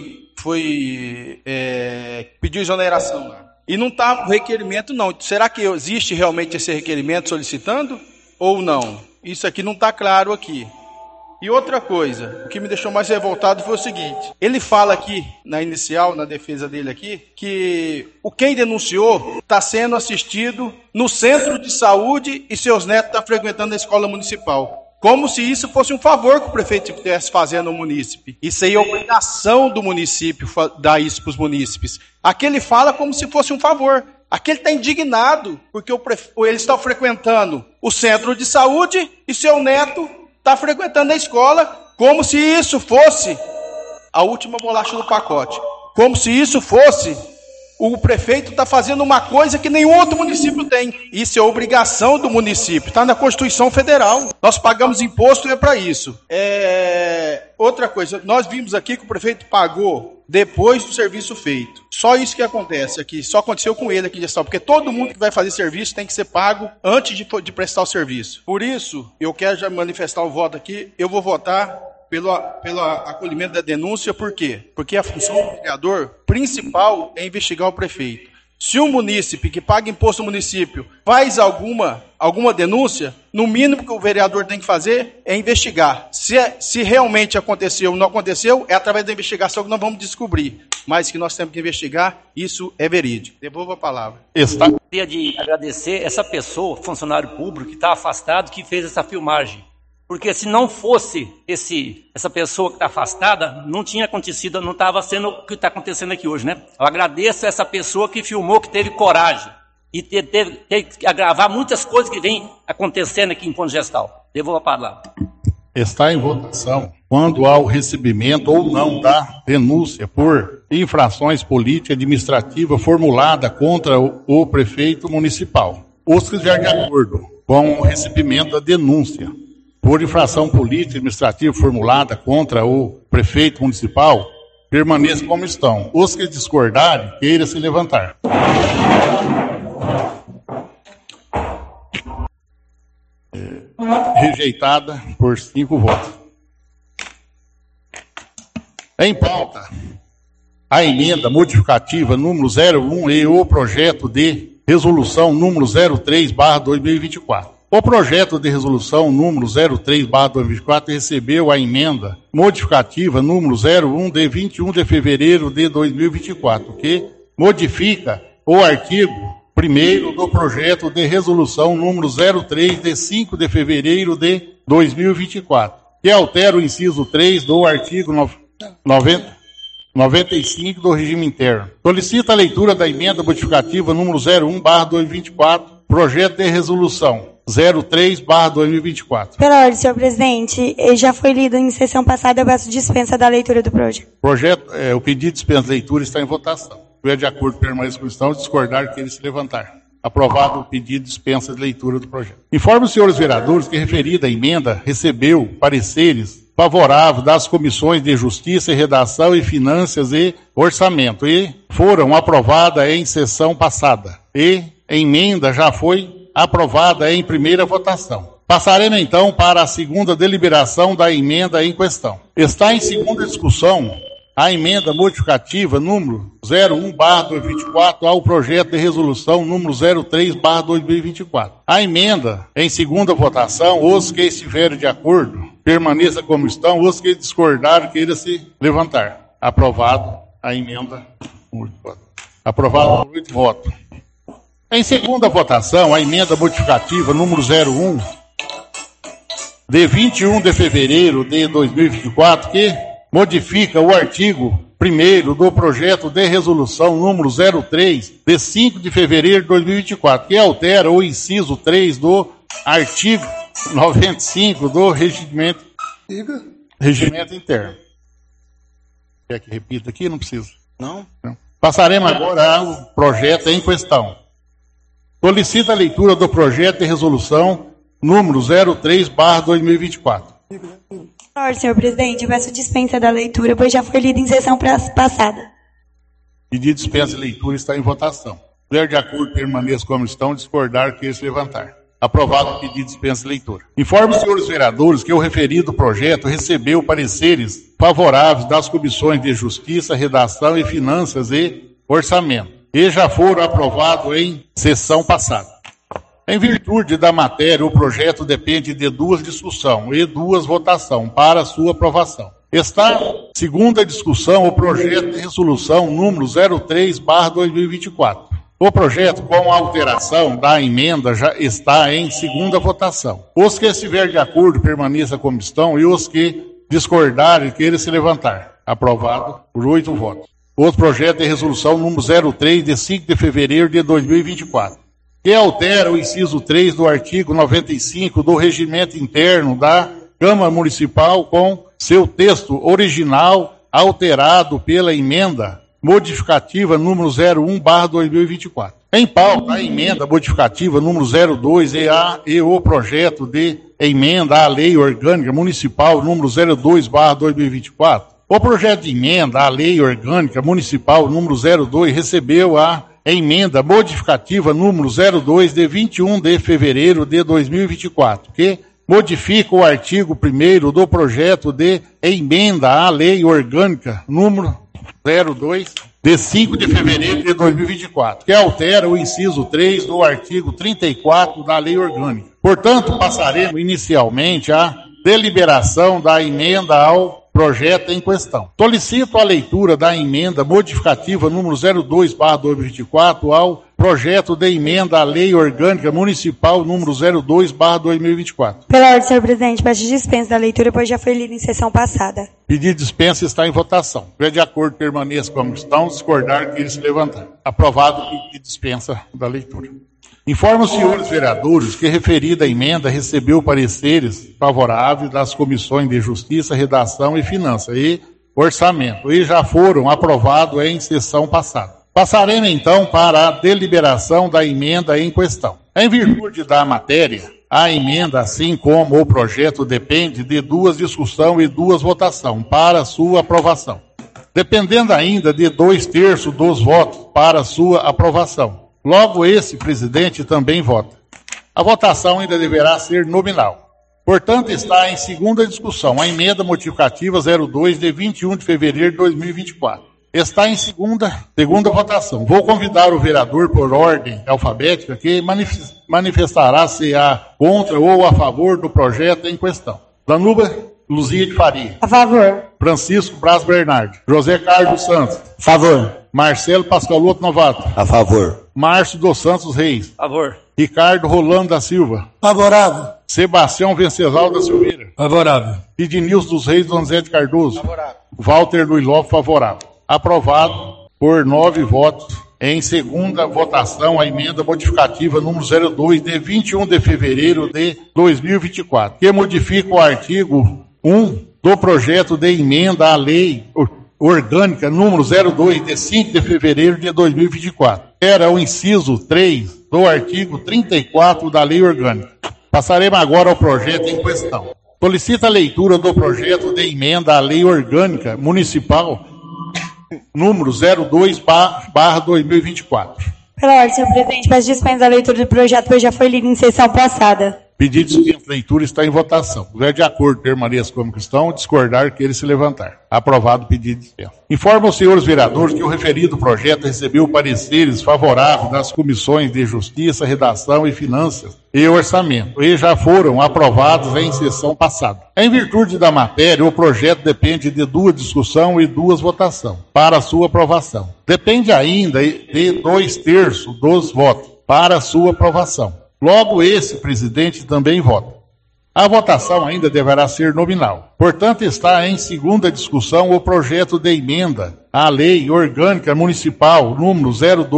Pediu exoneração lá. E não está o requerimento, não. Será que existe realmente esse requerimento solicitando ou não? Isso aqui não está claro aqui. E outra coisa, o que me deixou mais revoltado foi o seguinte. Ele fala aqui, na inicial, na defesa dele aqui, que quem denunciou está sendo assistido no centro de saúde e seus netos estão frequentando a escola municipal. Como se isso fosse um favor que o prefeito estivesse fazendo ao munícipe. Isso aí é obrigação do município dar isso para os munícipes. Aqui ele fala como se fosse um favor. Aqui ele está indignado porque ele está frequentando o centro de saúde e seu neto está frequentando a escola, como se isso fosse a última bolacha do pacote. Como se isso fosse o prefeito está fazendo uma coisa que nenhum outro município tem. Isso é obrigação do município, está na Constituição Federal. Nós pagamos imposto para isso. Outra coisa, nós vimos aqui que o prefeito pagou depois do serviço feito. Só isso que acontece aqui, só aconteceu com ele aqui de gestão, porque todo mundo que vai fazer serviço tem que ser pago antes de prestar o serviço. Por isso, eu quero já manifestar o voto aqui, eu vou votar pelo acolhimento da denúncia, por quê? Porque a função do vereador principal é investigar o prefeito. Se um munícipe que paga imposto no município faz alguma denúncia, no mínimo que o vereador tem que fazer é investigar. Se realmente aconteceu ou não aconteceu, é através da investigação que nós vamos descobrir. Mas que nós temos que investigar, isso é verídico. Devolvo a palavra. Gostaria de agradecer essa pessoa, funcionário público, que está afastado, que fez essa filmagem. Porque se não fosse essa pessoa que está afastada, não tinha acontecido, não estava sendo o que está acontecendo aqui hoje, né? Eu agradeço a essa pessoa que filmou, que teve coragem e teve que gravar muitas coisas que vêm acontecendo aqui em Ponto Gestal. Devolvo a palavra. Está em votação quando há o recebimento ou não da denúncia por infrações políticas administrativas formulada contra o prefeito municipal. Os que estiverem de acordo com o recebimento da denúncia por infração política administrativa formulada contra o prefeito municipal, permaneçam como estão. Os que discordarem, queiram se levantar. Rejeitada por 5 votos. Em pauta, a emenda modificativa número 01 e o projeto de resolução número 03/2024. O projeto de resolução número 03/2024 recebeu a emenda modificativa número 01 de 21 de fevereiro de 2024, que modifica o artigo 1º do projeto de resolução número 03 de 5 de fevereiro de 2024, que altera o inciso 3 do artigo 95 do regime interno. Solicita a leitura da emenda modificativa número 01/2024, projeto de resolução 03/2024. Pela ordem, senhor presidente, já foi lido em sessão passada, eu peço dispensa da leitura do projeto. O pedido de dispensa de leitura está em votação. Se tiver de acordo, permaneça com a questão, discordar, que ele se levantar. Aprovado o pedido de dispensa de leitura do projeto. Informo os senhores vereadores que a referida emenda recebeu pareceres favoráveis das comissões de Justiça e Redação e Finanças e Orçamento e foram aprovadas em sessão passada. E a emenda já foi aprovada em primeira votação. Passaremos então para a segunda deliberação da emenda em questão. Está em segunda discussão a emenda modificativa número 01/2024 ao projeto de resolução número 03/2024. A emenda em segunda votação, os que estiverem de acordo, permaneça como estão. Os que discordarem, queira se levantar. Aprovado a emenda. Aprovado por 8 votos. Em segunda votação, a emenda modificativa número 01, de 21 de fevereiro de 2024, que modifica o artigo 1º do projeto de resolução número 03, de 5 de fevereiro de 2024, que altera o inciso 3 do artigo 95 do regimento interno. Quer que repita aqui? Não precisa. Não? Passaremos agora ao projeto em questão. Solicita a leitura do projeto de resolução número 03/2024. Senhor presidente, eu peço dispensa da leitura, pois já foi lida em sessão passada. Pedido de dispensa de leitura está em votação. Ler de acordo, permaneça como estão, discordar, queira se levantar. Aprovado o pedido de dispensa de leitura. Informo os senhores vereadores que o referido projeto recebeu pareceres favoráveis das comissões de Justiça, Redação e Finanças e Orçamento, e já foram aprovados em sessão passada. Em virtude da matéria, o projeto depende de 2 discussões e 2 votações para sua aprovação. Está, segunda discussão, o projeto de resolução número 03/2024. O projeto, com alteração da emenda, já está em segunda votação. Os que estiverem de acordo, permaneça como estão, e os que discordarem, queiram se levantar. Aprovado por 8 votos. Outro projeto de resolução número 03, de 5 de fevereiro de 2024, que altera o inciso 3 do artigo 95 do regimento interno da Câmara Municipal com seu texto original alterado pela emenda modificativa número 01/2024. Em pauta, a emenda modificativa número 02 e o projeto de emenda à Lei Orgânica Municipal número 02/2024. O projeto de emenda à Lei Orgânica Municipal número 02 recebeu a emenda modificativa número 02 de 21 de fevereiro de 2024, que modifica o artigo 1º do projeto de emenda à Lei Orgânica número 02 de 5 de fevereiro de 2024, que altera o inciso 3 do artigo 34 da Lei Orgânica. Portanto, passaremos inicialmente à deliberação da emenda ao projeto em questão. Solicito a leitura da emenda modificativa número 02/2024 ao projeto de emenda à Lei Orgânica Municipal número 02/2024. Pela ordem, senhor presidente, peço dispensa da leitura, pois já foi lida em sessão passada. Pedido de dispensa está em votação. Se de acordo, permaneça como estão, discordar, que eles se levantar. Aprovado o pedido de dispensa da leitura. Informo os senhores vereadores que referida emenda recebeu pareceres favoráveis das comissões de Justiça, Redação e Finanças e Orçamento, e já foram aprovados em sessão passada. Passaremos então para a deliberação da emenda em questão. Em virtude da matéria, a emenda, assim como o projeto, depende de 2 discussões e 2 votações para sua aprovação, dependendo ainda de 2/3 dos votos para sua aprovação. Logo, esse presidente também vota. A votação ainda deverá ser nominal. Portanto, está em segunda discussão a emenda modificativa 02 de 21 de fevereiro de 2024. Está em segunda votação. Vou convidar o vereador por ordem alfabética que manifestará se há contra ou a favor do projeto em questão. Danuba Luzia de Faria. A favor. Francisco Braz Bernardi. José Carlos Santos. A favor. Marcelo Pascaloto Novato. A favor. Márcio dos Santos Reis. A favor. Ricardo Rolando da Silva. Favorável. Sebastião Venceslau da Silveira. Favorável. Ednilson dos Reis Donzé de Cardoso. Favorável. Walter Luiz Lopes, favorável. Aprovado por 9 votos. Em segunda votação, a emenda modificativa número 02 de 21 de fevereiro de 2024, que modifica o artigo 1 do projeto de emenda à Lei Orgânica número 02 de 5 de fevereiro de 2024. Era o inciso 3 do artigo 34 da Lei Orgânica. Passaremos agora ao projeto em questão. Solicita a leitura do projeto de emenda à Lei Orgânica Municipal número 02/2024. Pela ordem, senhor presidente, peço dispensa da leitura do projeto, pois já foi lido em sessão passada. Pedido de dispensa de leitura está em votação. Se tiver de acordo, permaneça como estão, discordar, que ele se levantar. Aprovado o pedido de dispensa. Informa os senhores vereadores que o referido projeto recebeu pareceres favoráveis das comissões de Justiça, Redação e Finanças e Orçamento, e já foram aprovados em sessão passada. Em virtude da matéria, o projeto depende de 2 discussões e 2 votações para sua aprovação. Depende ainda de 2/3 dos votos para sua aprovação. Logo, esse presidente também vota. A votação ainda deverá ser nominal. Portanto, está em segunda discussão o projeto de emenda à Lei Orgânica Municipal número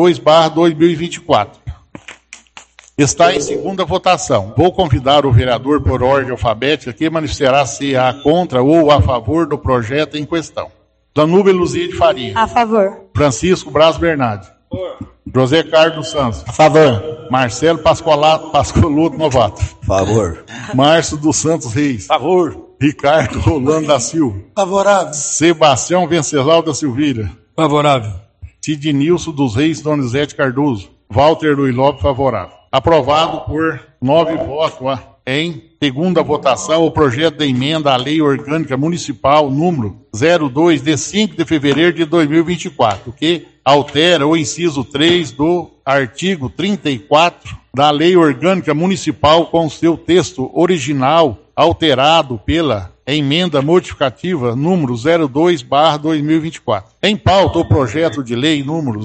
02/2024. Está em segunda votação. Vou convidar o vereador por ordem alfabética que manifestará se há contra ou a favor do projeto em questão. Danúbia Luzia de Faria. A favor. Francisco Braz Bernardi. José Carlos Santos. A favor. Marcelo Pascoluto Novato. Favor. Márcio dos Santos Reis. Favor. Ricardo Rolando da Silva. Favorável. Sebastião Venceslau da Silveira. Favorável. Tidnilson dos Reis Donizete Cardoso. Walter Luiz Lopes, favorável. Aprovado por 9 votos. Em segunda votação, o projeto de emenda à Lei Orgânica Municipal número 02, de 5 de fevereiro de 2024, que altera o inciso 3 do artigo 34 da Lei Orgânica Municipal com seu texto original alterado pela emenda modificativa número 02/2024. Em pauta, o projeto de lei número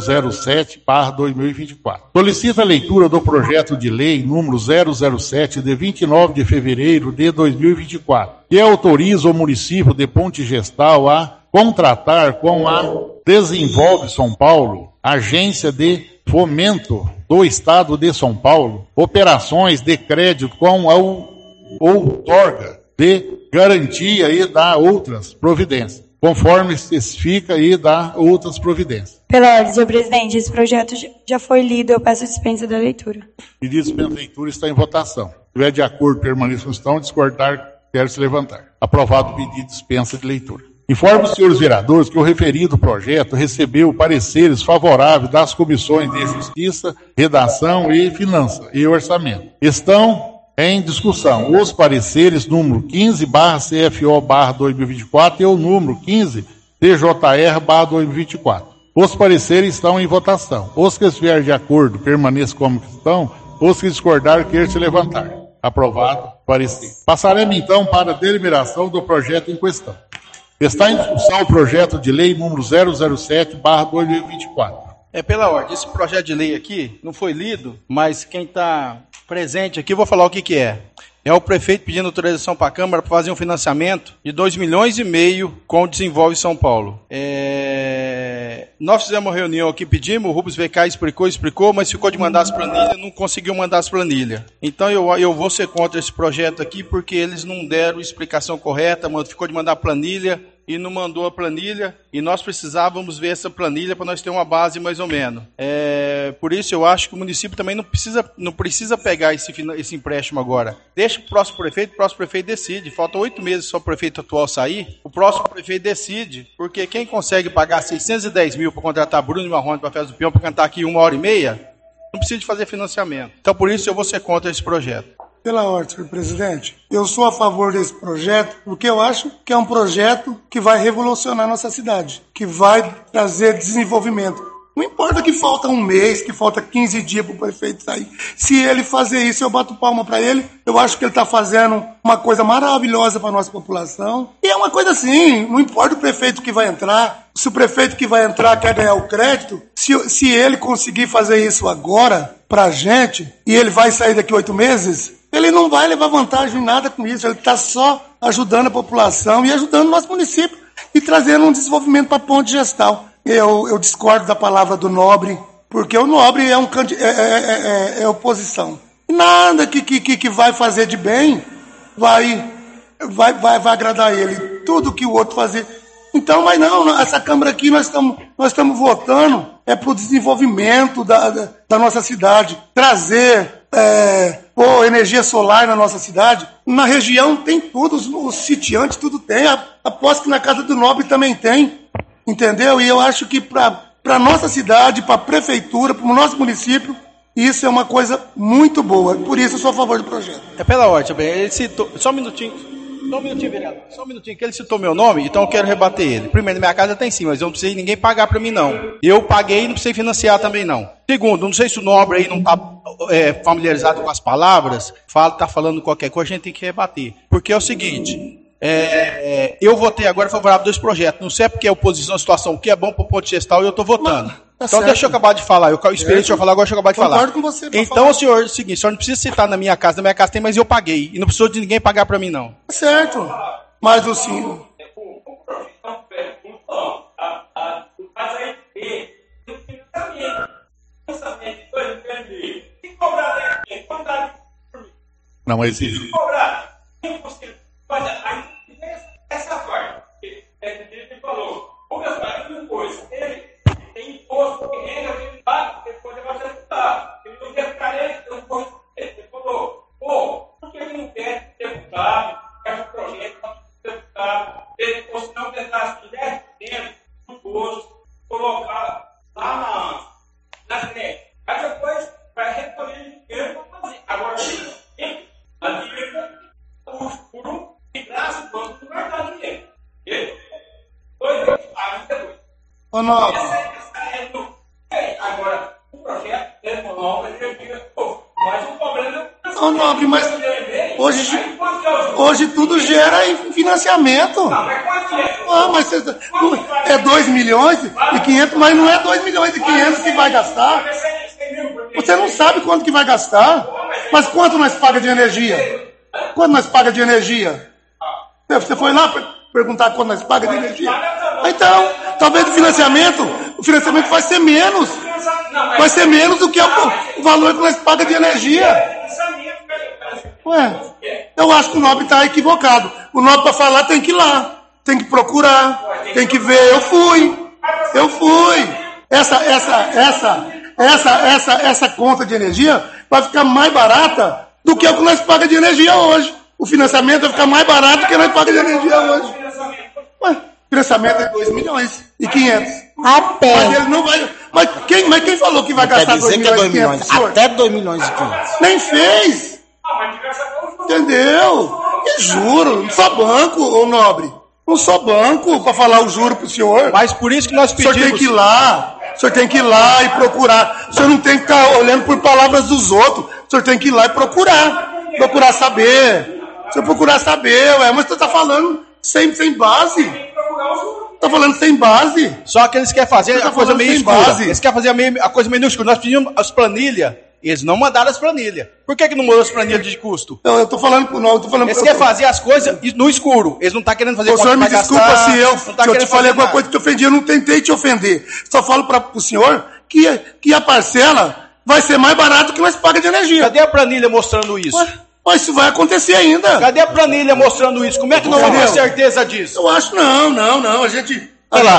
007/2024. Solicita a leitura do projeto de lei número 007 de 29 de fevereiro de 2024, que autoriza o município de Ponte Gestal a contratar com a Desenvolve São Paulo, agência de fomento do Estado de São Paulo, operações de crédito com a outorga de garantia e dá outras providências, conforme especifica e dá outras providências. Pela ordem, senhor presidente, esse projeto já foi lido, eu peço dispensa da leitura. Pedido de dispensa de leitura está em votação. Se estiver de acordo, permaneça como estão, discordar, quer se levantar. Aprovado o pedido de dispensa de leitura. Informo os senhores vereadores que o referido projeto recebeu pareceres favoráveis das comissões de Justiça, Redação e Finanças e Orçamento. Estão em discussão os pareceres número 15/CFO/2024 e o número 15/TJR/2024. Os pareceres estão em votação. Os que estiverem de acordo, permaneçam como estão. Os que discordar, queiram se levantar. Aprovado, parecer. Passaremos então para a deliberação do projeto em questão. Está em discussão o projeto de lei número 007/2024. Pela ordem, esse projeto de lei aqui não foi lido, mas quem está presente aqui, eu vou falar o que é. É o prefeito pedindo autorização para a Câmara para fazer um financiamento de 2,5 milhões com o Desenvolve São Paulo. Nós fizemos uma reunião aqui, pedimos, o Rubens VK explicou, mas ficou de mandar as planilhas, não conseguiu mandar as planilhas. Então eu vou ser contra esse projeto aqui, porque eles não deram explicação correta, ficou de mandar a planilha e não mandou a planilha, e nós precisávamos ver essa planilha para nós ter uma base mais ou menos. Por isso eu acho que o município também não precisa pegar esse empréstimo agora. Deixa o próximo prefeito decide. Faltam 8 meses só o prefeito atual sair, o próximo prefeito decide, porque quem consegue pagar 610 mil para contratar Bruno Marrone para a Festa do Peão para cantar aqui 1h30, não precisa de fazer financiamento. Então por isso eu vou ser contra esse projeto. Pela ordem, senhor presidente, eu sou a favor desse projeto porque eu acho que é um projeto que vai revolucionar nossa cidade, que vai trazer desenvolvimento. Não importa que falta 1 mês, que falta 15 dias para o prefeito sair. Se ele fazer isso, eu bato palma para ele. Eu acho que ele está fazendo uma coisa maravilhosa para a nossa população. E é uma coisa assim, não importa o prefeito que vai entrar, se o prefeito que vai entrar quer ganhar o crédito, se ele conseguir fazer isso agora para a gente, e ele vai sair daqui 8 meses... ele não vai levar vantagem em nada com isso, ele está só ajudando a população e ajudando o nosso município e trazendo um desenvolvimento para a Ponte Gestal. Eu discordo da palavra do Nobre, porque o Nobre é oposição. Nada que vai fazer de bem vai agradar ele. Tudo que o outro fazer. Então, mas não, essa Câmara aqui nós estamos votando para o desenvolvimento da nossa cidade, trazer energia solar na nossa cidade. Na região tem tudo, os sitiantes tudo tem. Aposto que na Casa do Nobre também tem, entendeu? E eu acho que para a nossa cidade, para a prefeitura, para o nosso município, Isso é uma coisa muito boa, por isso eu sou a favor do projeto. É pela ordem, bem. Ele citou. Só um minutinho, vereador. Só um minutinho, que ele citou meu nome, então eu quero rebater ele. Primeiro, minha casa tem sim, mas eu não precisei ninguém pagar para mim, não. Eu paguei e não precisei financiar também, não. Segundo, não sei se o nobre aí não está familiarizado com as palavras, está falando qualquer coisa, a gente tem que rebater. Porque é o seguinte. Eu votei agora favorável a 2 projetos. Não sei porque é oposição à situação, o que é bom para o ponto gestal e eu estou votando. Tá então certo. Deixa eu acabar de falar. Eu esperei o senhor falar, agora deixa eu acabar de falar. Concordo com você. Então, senhor, é o seguinte, o senhor não precisa citar na minha casa tem, mas eu paguei. E não precisou de ninguém pagar para mim, não. Tá certo. Mas o senhor... Não, mas essa parte, ele falou, o meu pai é uma coisa, ele tem imposto, que renda, ele paga, ele pode deputado, ele não quer ficar ele falou, por que ele não quer deputado, quer um projeto, deputado, ele fosse não tentar 10% do imposto, colocar lá na frente, mas depois vai recolher dinheiro para fazer. Agora, a dívida, por um de graça, o banco não vai dar dinheiro. Ô, Nobre. Agora, o projeto é econômico, mas o problema é... Ô, Nobre, mas hoje tudo gera financiamento. Mas é 2 milhões e 500, mas não é 2 milhões e 500 que vai gastar. Você não sabe quanto que vai gastar. Mas quanto nós paga de energia? Quanto nós paga de energia? Você foi lá perguntar quanto nós paga de energia? Então, talvez o financiamento vai ser menos. Vai ser menos do que o valor que nós paga de energia. Ué, eu acho que o Nobre está equivocado. O Nobre, para falar, tem que ir lá. Tem que procurar. Tem que ver. Eu fui. Essa conta de energia vai ficar mais barata do que o que nós paga de energia hoje. O financiamento vai ficar mais barato do que nós paga de energia hoje. Ué, o financiamento é 2 milhões e 500. Até. Mas ele não vai. Mas quem falou que vai gastar 2 milhões e 500? Até 2 milhões e 500. Nem fez. Entendeu? E juro, não sou banco, ô Nobre. Não sou banco para falar o juro pro senhor. Mas por isso que nós pedimos. O senhor tem que ir lá. O senhor tem que ir lá e procurar. O senhor não tem que ficar olhando por palavras dos outros. O senhor tem que ir lá e procurar. Procurar saber. Se eu procurar saber, mas você está falando sem base. Está falando sem base. Só que eles querem fazer a coisa meio escura. Base. Eles querem fazer a coisa meio escura. Nós pedimos as planilhas, eles não mandaram as planilhas. Por que não mandou as planilhas de custo? Não, eu estou falando com nós. Eles querem fazer as coisas no escuro. Eles não estão querendo fazer. O senhor me desculpa se eu te falei alguma coisa que te ofendi. Eu não tentei te ofender. Só falo para o senhor que a parcela vai ser mais barata que nós pagamos de energia. Cadê a planilha mostrando isso? Mas isso vai acontecer ainda. Cadê a planilha mostrando isso? Como é que não vai ter certeza disso? Eu acho não. A gente...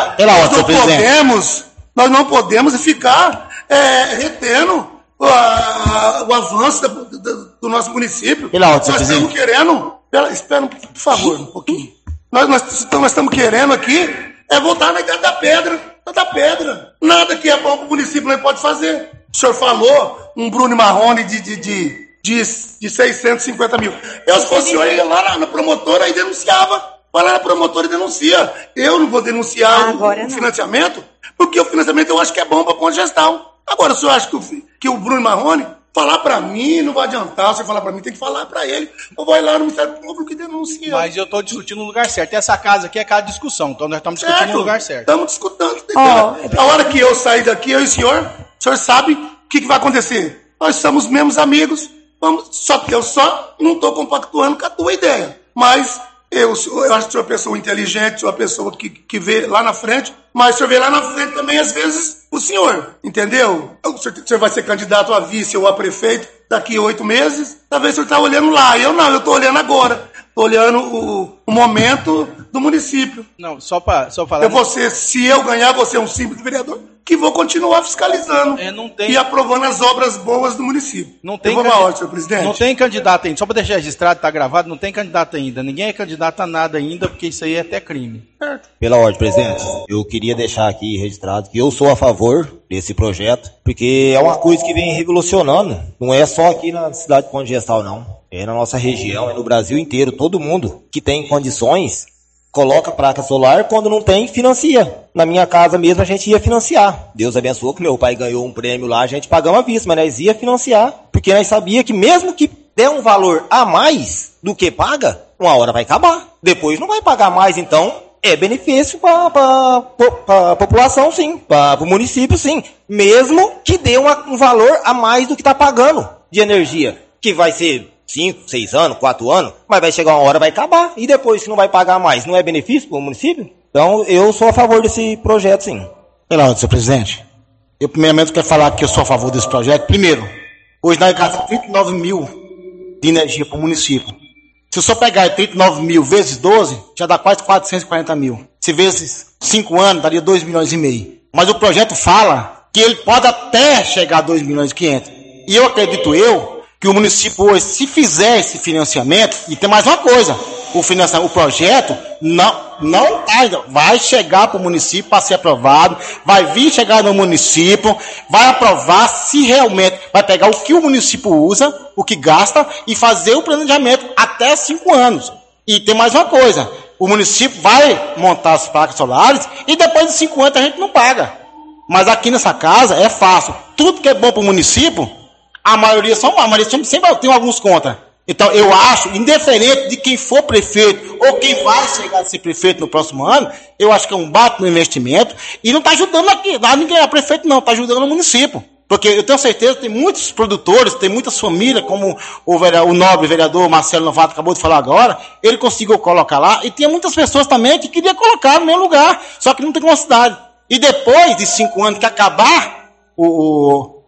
Nós não podemos ficar retendo o avanço do nosso município. Nós estamos querendo... Espera, por favor, um pouquinho. Nós estamos querendo aqui voltar na idade da pedra. Nada que é bom para o município não pode fazer. O senhor falou um Bruno Marrone de 650 mil. Eu, se fosse o senhor, ia lá na promotora e denunciava. Vai lá na promotora e denuncia. Eu não vou denunciar o financiamento, porque o financiamento eu acho que é bom para a ponta de gestão. Agora, o senhor acha que o Bruno Marrone falar para mim não vai adiantar? Se falar para mim, tem que falar para ele. Eu vou lá no Ministério Público e denuncia. Mas eu estou discutindo no lugar certo. Essa casa aqui é casa de discussão, então nós estamos discutindo no lugar certo. Estamos discutindo. A hora que eu sair daqui, eu e o senhor sabe o que vai acontecer. Nós somos mesmos amigos. Eu só não estou compactuando com a tua ideia. Mas eu acho que o senhor é uma pessoa inteligente, o senhor é uma pessoa que vê lá na frente, mas o senhor vê lá na frente também, às vezes, o senhor. Entendeu? O senhor vai ser candidato a vice ou a prefeito daqui a 8 meses. Talvez o senhor está olhando lá. Eu não, eu estou olhando agora. Estou olhando o momento do município. Não, só falar. Se eu ganhar, você é um simples vereador que vou continuar fiscalizando e aprovando as obras boas do município. Não tem senhor presidente. Não tem candidato ainda. Só para deixar registrado, está gravado, não tem candidato ainda. Ninguém é candidato a nada ainda, porque isso aí é até crime. Pela ordem, presidente, eu queria deixar aqui registrado que eu sou a favor desse projeto, porque é uma coisa que vem revolucionando. Não é só aqui na cidade de Ponte Gestal, não. É na nossa região, é no Brasil inteiro. Todo mundo que tem condições coloca placa solar, quando não tem, financia. Na minha casa mesmo a gente ia financiar. Deus abençoou que meu pai ganhou um prêmio lá, a gente pagava à vista, mas nós ia financiar, porque nós sabia que mesmo que der um valor a mais do que paga, uma hora vai acabar. Depois não vai pagar mais, então é benefício para a população, sim, para o município, sim. Mesmo que dê um valor a mais do que está pagando de energia, que vai ser 5, 6 anos, 4 anos, mas vai chegar uma hora, vai acabar. E depois, se não vai pagar mais, não é benefício para o município? Então, eu sou a favor desse projeto, sim. Pela ordem, senhor presidente. Eu, primeiramente, quero falar que eu sou a favor desse projeto. Primeiro, hoje nós gastamos 39 mil de energia para o município. Se eu só pegar 39 mil vezes 12, já dá quase 440 mil. Se vezes 5 anos, daria 2 milhões e meio. Mas o projeto fala que ele pode até chegar a 2 milhões e 500. E eu acredito que o município hoje, se fizer esse financiamento, e tem mais uma coisa, o projeto vai chegar para o município para ser aprovado, vai vir chegar no município, vai aprovar se realmente, vai pegar o que o município usa, o que gasta, e fazer o planejamento até 5 anos. E tem mais uma coisa, o município vai montar as placas solares, e depois de 5 anos a gente não paga. Mas aqui nessa casa é fácil, tudo que é bom para o município, a maioria sempre tem alguns contra. Então, eu acho, indiferente de quem for prefeito ou quem vai chegar a ser prefeito no próximo ano, eu acho que é um baita investimento e não está ajudando aqui, ninguém é prefeito não, está ajudando o município. Porque eu tenho certeza que tem muitos produtores, tem muitas famílias, como o nobre vereador Marcelo Novato acabou de falar agora, ele conseguiu colocar lá, e tinha muitas pessoas também que queriam colocar no mesmo lugar, só que não tem capacidade. E depois de 5 anos que acabar o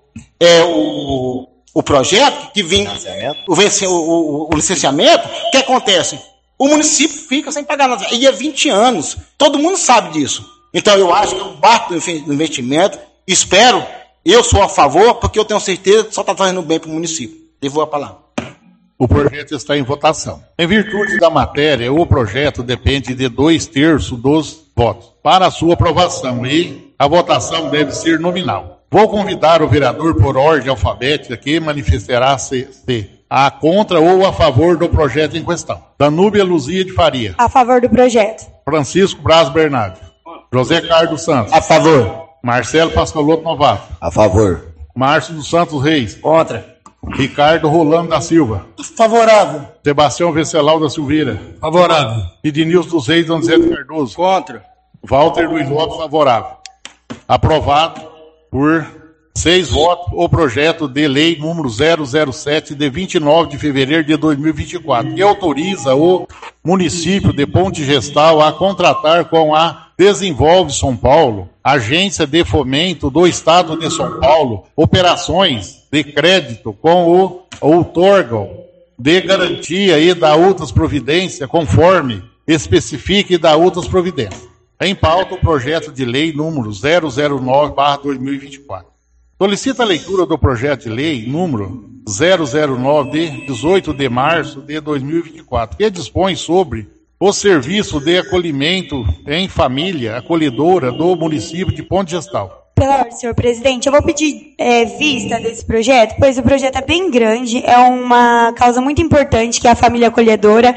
projeto, que vem o licenciamento, o que acontece? O município fica sem pagar nada. E é 20 anos. Todo mundo sabe disso. Então eu acho que é um baita investimento. Espero, eu sou a favor, porque eu tenho certeza que só está fazendo bem para o município. Devolvo a palavra. O projeto está em votação. Em virtude da matéria, o projeto depende de 2/3 dos votos para a sua aprovação e a votação deve ser nominal. Vou convidar o vereador por ordem alfabética que manifestará-se a contra ou a favor do projeto em questão. Danúbia Luzia de Faria. A favor do projeto. Francisco Braz Bernardo. José Carlos Santos. A favor. Marcelo Pascaloto Novato. A favor. Márcio dos Santos Reis. Contra. Ricardo Rolando da Silva. Favorável. Sebastião Venceslau da Silveira. Favorável. Ednilson dos Reis Donizete Cardoso. Contra. Walter Luiz Lopes favorável. Aprovado por 6 votos o projeto de lei número 007 de 29 de fevereiro de 2024, que autoriza o município de Ponte Gestal a contratar com a Desenvolve São Paulo, agência de fomento do Estado de São Paulo, operações de crédito com o outorgam de garantia e da outras providências, conforme especifique e da outras providências. Em pauta, o projeto de lei número 009/2024. Solicita a leitura do projeto de lei número 009 de 18 de março de 2024, que dispõe sobre o serviço de acolhimento em família acolhedora do município de Ponte Gestal. Pela ordem, senhor presidente, eu vou pedir vista desse projeto, pois o projeto é bem grande, é uma causa muito importante, que é a família acolhedora,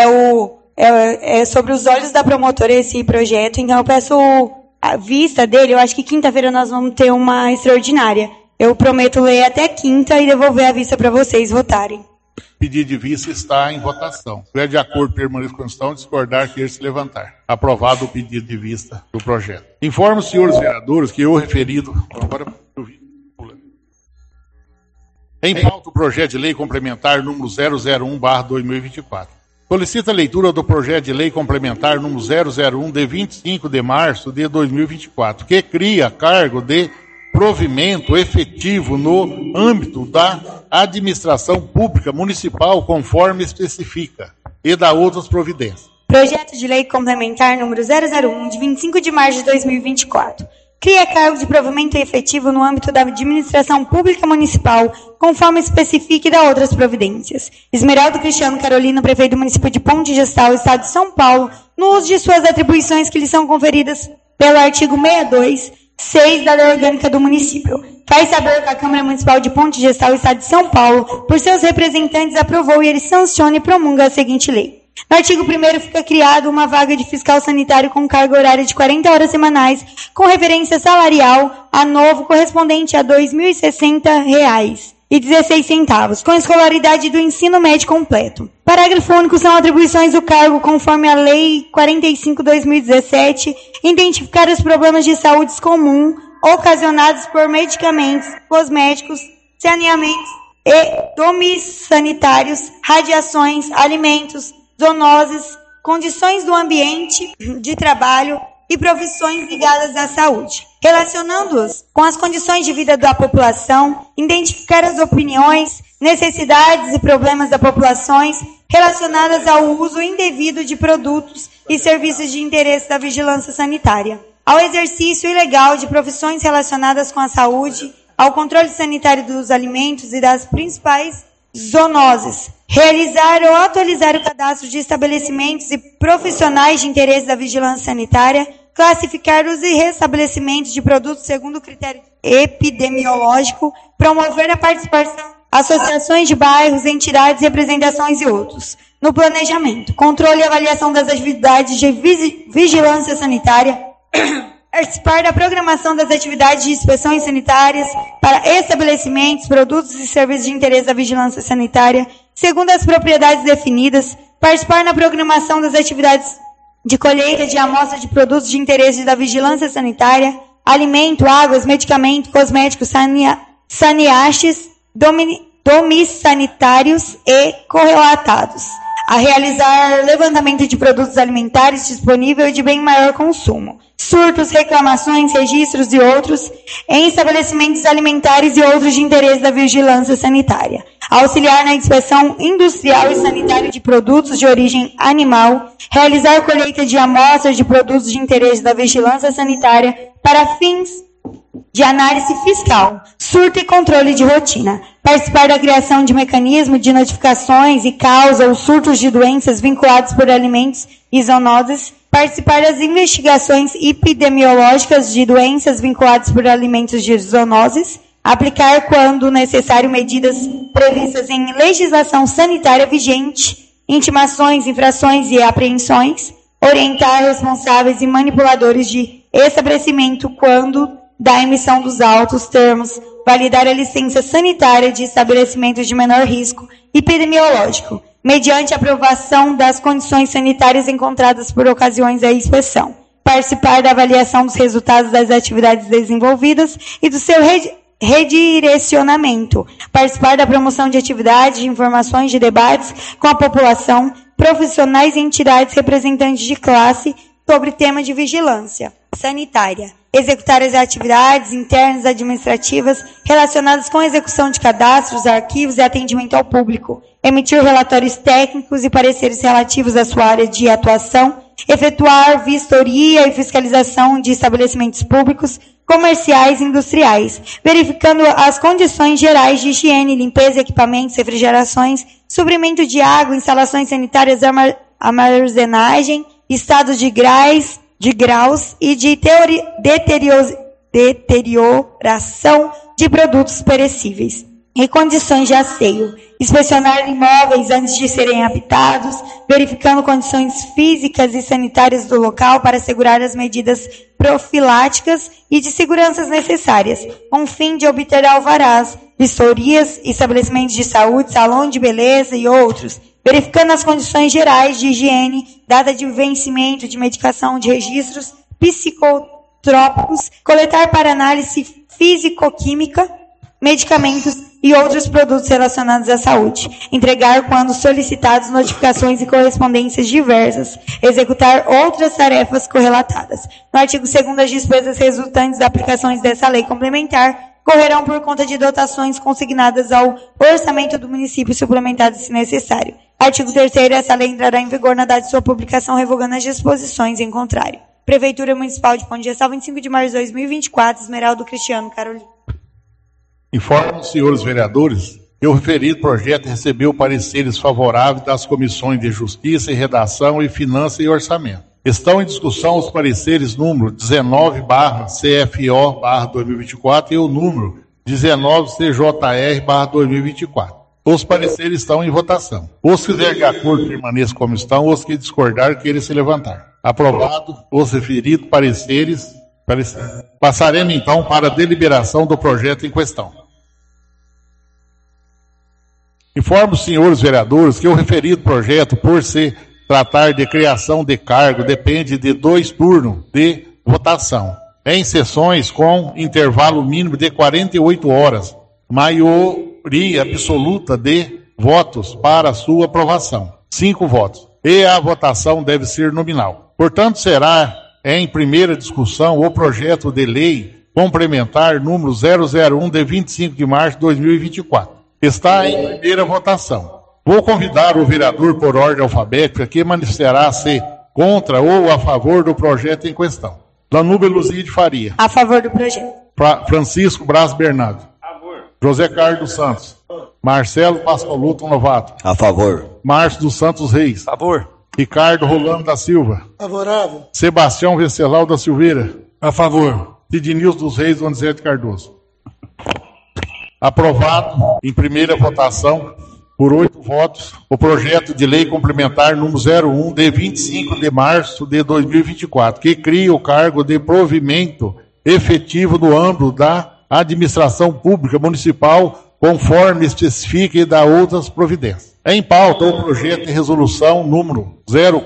é sobre os olhos da promotora esse projeto, então eu peço a vista dele. Eu acho que quinta-feira nós vamos ter uma extraordinária. Eu prometo ler até quinta e devolver a vista para vocês votarem. O pedido de vista está em votação. Se estiver de acordo, permaneça com a questão, discordar, que ele se levantar. Aprovado o pedido de vista do projeto. Informo os senhores vereadores que o referido... Em pauta o projeto de lei complementar número 001/2024. Solicita a leitura do projeto de lei complementar número 001 de 25 de março de 2024, que cria cargo de provimento efetivo no âmbito da administração pública municipal, conforme especifica, e da outras providências. Projeto de Lei Complementar número 001, de 25 de março de 2024. Cria cargo de provimento efetivo no âmbito da administração pública municipal, conforme especifique e dá outras providências. Esmeraldo Cristiano Carolino, prefeito do município de Ponte Gestal, Estado de São Paulo, no uso de suas atribuições que lhe são conferidas pelo artigo 62(6) da Lei Orgânica do município. Faz saber que a Câmara Municipal de Ponte Gestal, Estado de São Paulo, por seus representantes, aprovou e ele sanciona e promulga a seguinte lei. No artigo 1º fica criado uma vaga de fiscal sanitário com carga horária de 40 horas semanais, com referência salarial a novo correspondente a R$ 2.060,16, com escolaridade do ensino médio completo. Parágrafo único. São atribuições do cargo, conforme a Lei 45/2017, identificar os problemas de saúde comum ocasionados por medicamentos, cosméticos, saneamentos e domissanitários, radiações, alimentos, zoonoses, condições do ambiente de trabalho e profissões ligadas à saúde, relacionando-os com as condições de vida da população, identificar as opiniões, necessidades e problemas das populações relacionadas ao uso indevido de produtos e serviços de interesse da vigilância sanitária, ao exercício ilegal de profissões relacionadas com a saúde, ao controle sanitário dos alimentos e das principais zoonoses, realizar ou atualizar o cadastro de estabelecimentos e profissionais de interesse da vigilância sanitária, classificar os estabelecimentos de produtos segundo o critério epidemiológico, promover a participação, associações de bairros, entidades, representações e outros. No planejamento, controle e avaliação das atividades de vigilância sanitária, participar da programação das atividades de inspeções sanitárias para estabelecimentos, produtos e serviços de interesse da vigilância sanitária, segundo as propriedades definidas, participar na programação das atividades de colheita de amostras de produtos de interesse da vigilância sanitária, alimento, águas, medicamentos, cosméticos, saneantes, domissanitários e correlatados, a realizar levantamento de produtos alimentares disponíveis de bem maior consumo, surtos, reclamações, registros e outros em estabelecimentos alimentares e outros de interesse da vigilância sanitária, auxiliar na inspeção industrial e sanitária de produtos de origem animal, realizar colheita de amostras de produtos de interesse da vigilância sanitária para fins de análise fiscal, surto e controle de rotina, participar da criação de mecanismo de notificações e causa ou surtos de doenças vinculados por alimentos e zoonoses, participar das investigações epidemiológicas de doenças vinculadas por alimentos de zoonoses, aplicar, quando necessário, medidas previstas em legislação sanitária vigente, intimações, infrações e apreensões, orientar responsáveis e manipuladores de estabelecimento quando da emissão dos autos, termos, validar a licença sanitária de estabelecimentos de menor risco epidemiológico, mediante aprovação das condições sanitárias encontradas por ocasiões da inspeção, participar da avaliação dos resultados das atividades desenvolvidas e do seu redirecionamento, participar da promoção de atividades, de informações, de debates com a população, profissionais e entidades representantes de classe sobre tema de vigilância sanitária, executar as atividades internas administrativas relacionadas com a execução de cadastros, arquivos e atendimento ao público, emitir relatórios técnicos e pareceres relativos à sua área de atuação, efetuar vistoria e fiscalização de estabelecimentos públicos, comerciais e industriais, verificando as condições gerais de higiene, limpeza, equipamentos, refrigerações, suprimento de água, instalações sanitárias, armazenagem, estado de graus e de deterioração de produtos perecíveis e condições de asseio, inspecionar imóveis antes de serem habitados, verificando condições físicas e sanitárias do local para assegurar as medidas profiláticas e de segurança necessárias, com o fim de obter alvarás, vistorias, estabelecimentos de saúde, salão de beleza e outros, verificando as condições gerais de higiene, data de vencimento de medicação, de registros psicotrópicos, coletar para análise físico-química, medicamentos e outros produtos relacionados à saúde, entregar, quando solicitados, notificações e correspondências diversas, executar outras tarefas correlatadas. No artigo 2º, as despesas resultantes das aplicações dessa lei complementar correrão por conta de dotações consignadas ao orçamento do município suplementadas se necessário. Artigo 3º, essa lei entrará em vigor na data de sua publicação, revogando as disposições em contrário. Prefeitura Municipal de Ponte Gestal, 25 de março de 2024, Esmeraldo Cristiano Carolina. Informo os senhores vereadores que o referido projeto recebeu pareceres favoráveis das comissões de Justiça e Redação e Finanças e Orçamento. Estão em discussão os pareceres número 19/CFO/2024 e o número 19/CJR/2024. Os pareceres estão em votação. Os que fizerem de acordo permaneçam como estão, os que discordarem queiram se levantar. Aprovado os referidos pareceres. Passaremos então para a deliberação do projeto em questão. Informo os senhores vereadores que o referido projeto, por se tratar de criação de cargo, depende de 2 turnos de votação, em sessões com intervalo mínimo de 48 horas, maioria absoluta de votos para sua aprovação, 5 votos, e a votação deve ser nominal. Portanto, será em primeira discussão o projeto de lei complementar número 001 de 25 de março de 2024. Está em primeira votação. Vou convidar o vereador por ordem alfabética que manifestará-se contra ou a favor do projeto em questão. Danúbia Luzia de Faria. A favor do projeto. Francisco Braz Bernardo. A favor. José Carlos Santos. Marcelo Pascoluto Novato. A favor. Márcio dos Santos Reis. A favor. Ricardo Rolando da Silva. Favorável. Sebastião Venceslau da Silveira. A favor. Sidnilson dos Reis Donizete Cardoso. Aprovado em primeira votação por 8 votos o projeto de lei complementar número 01 de 25 de março de 2024, que cria o cargo de provimento efetivo no âmbito da administração pública municipal, conforme especifica e dá outras providências. Em pauta o projeto de resolução número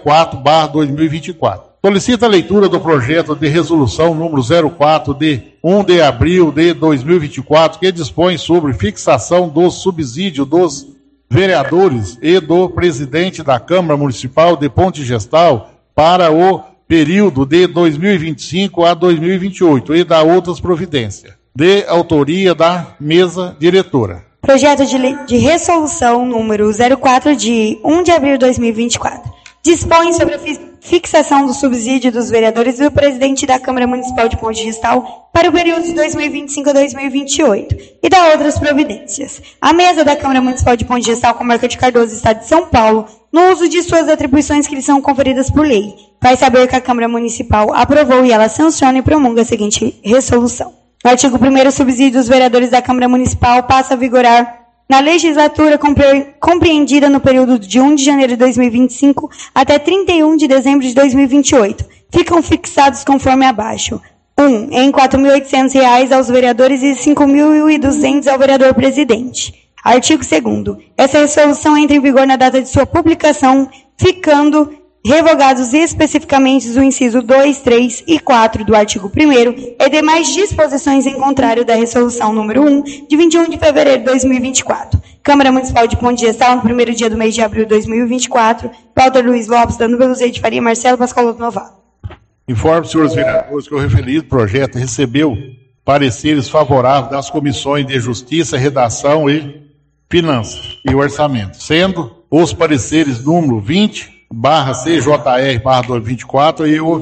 04/2024. Solicita a leitura do projeto de resolução número 04 de 1 de abril de 2024, que dispõe sobre fixação do subsídio dos vereadores e do presidente da Câmara Municipal de Ponte Gestal para o período de 2025 a 2028 e da outras providências, de autoria da mesa diretora. Projeto de lei de resolução número 04 de 1 de abril de 2024. Dispõe sobre a fixação do subsídio dos vereadores e do presidente da Câmara Municipal de Ponte Gestal para o período de 2025 a 2028 e da outras providências. A mesa da Câmara Municipal de Ponte Gestal, Comarca de Cardoso, Estado de São Paulo, no uso de suas atribuições que lhe são conferidas por lei, vai saber que a Câmara Municipal aprovou e ela sanciona e promulga a seguinte resolução. No artigo 1º, o subsídio dos vereadores da Câmara Municipal passa a vigorar na legislatura compreendida no período de 1 de janeiro de 2025 até 31 de dezembro de 2028. Ficam fixados conforme abaixo. 1. Em R$ 4.800 aos vereadores e R$ 5.200 ao vereador-presidente. Artigo 2º. Essa resolução entra em vigor na data de sua publicação, ficando revogados especificamente o inciso 2, 3 e 4 do artigo 1º e demais disposições em contrário da resolução número 1, de 21 de fevereiro de 2024. Câmara Municipal de Ponte Gestal, no primeiro dia do mês de abril de 2024. Paulo Luiz Lopes, Danúbia Luzia de Faria, Marcelo Pascoluto Novato. Informo, senhores vereadores, que o referido projeto recebeu pareceres favoráveis das comissões de Justiça, Redação e Finanças e Orçamento, sendo os pareceres número 20/CJR/2024 e o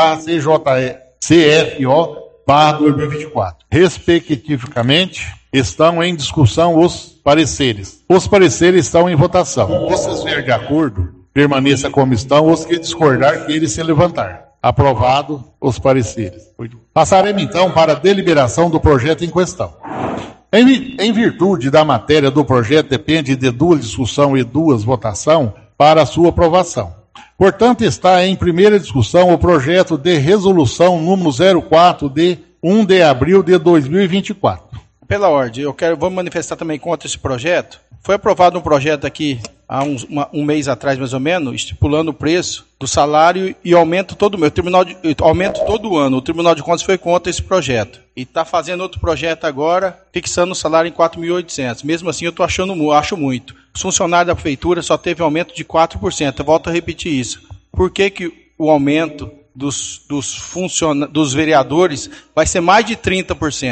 20/CFO/2024. Respectivamente, estão em discussão os pareceres. Os pareceres estão em votação. Os que estiverem de acordo, permaneça como estão. Os que discordar, que eles se levantar. Aprovado os pareceres. Passaremos então para a deliberação do projeto em questão. Em virtude da matéria do projeto, depende de 2 discussões e 2 votações para a sua aprovação. Portanto, está em primeira discussão o projeto de resolução número 04 de 1 de abril de 2024. Pela ordem, vou manifestar também contra esse projeto. Foi aprovado um projeto aqui há um mês atrás, mais ou menos, estipulando o preço do salário e aumento todo ano. O Tribunal de Contas foi contra esse projeto. E está fazendo outro projeto agora, fixando o salário em 4.800. Mesmo assim, eu acho muito. Os funcionários da prefeitura só teve aumento de 4%. Eu volto a repetir isso. Por que o aumento dos vereadores vai ser mais de 30%?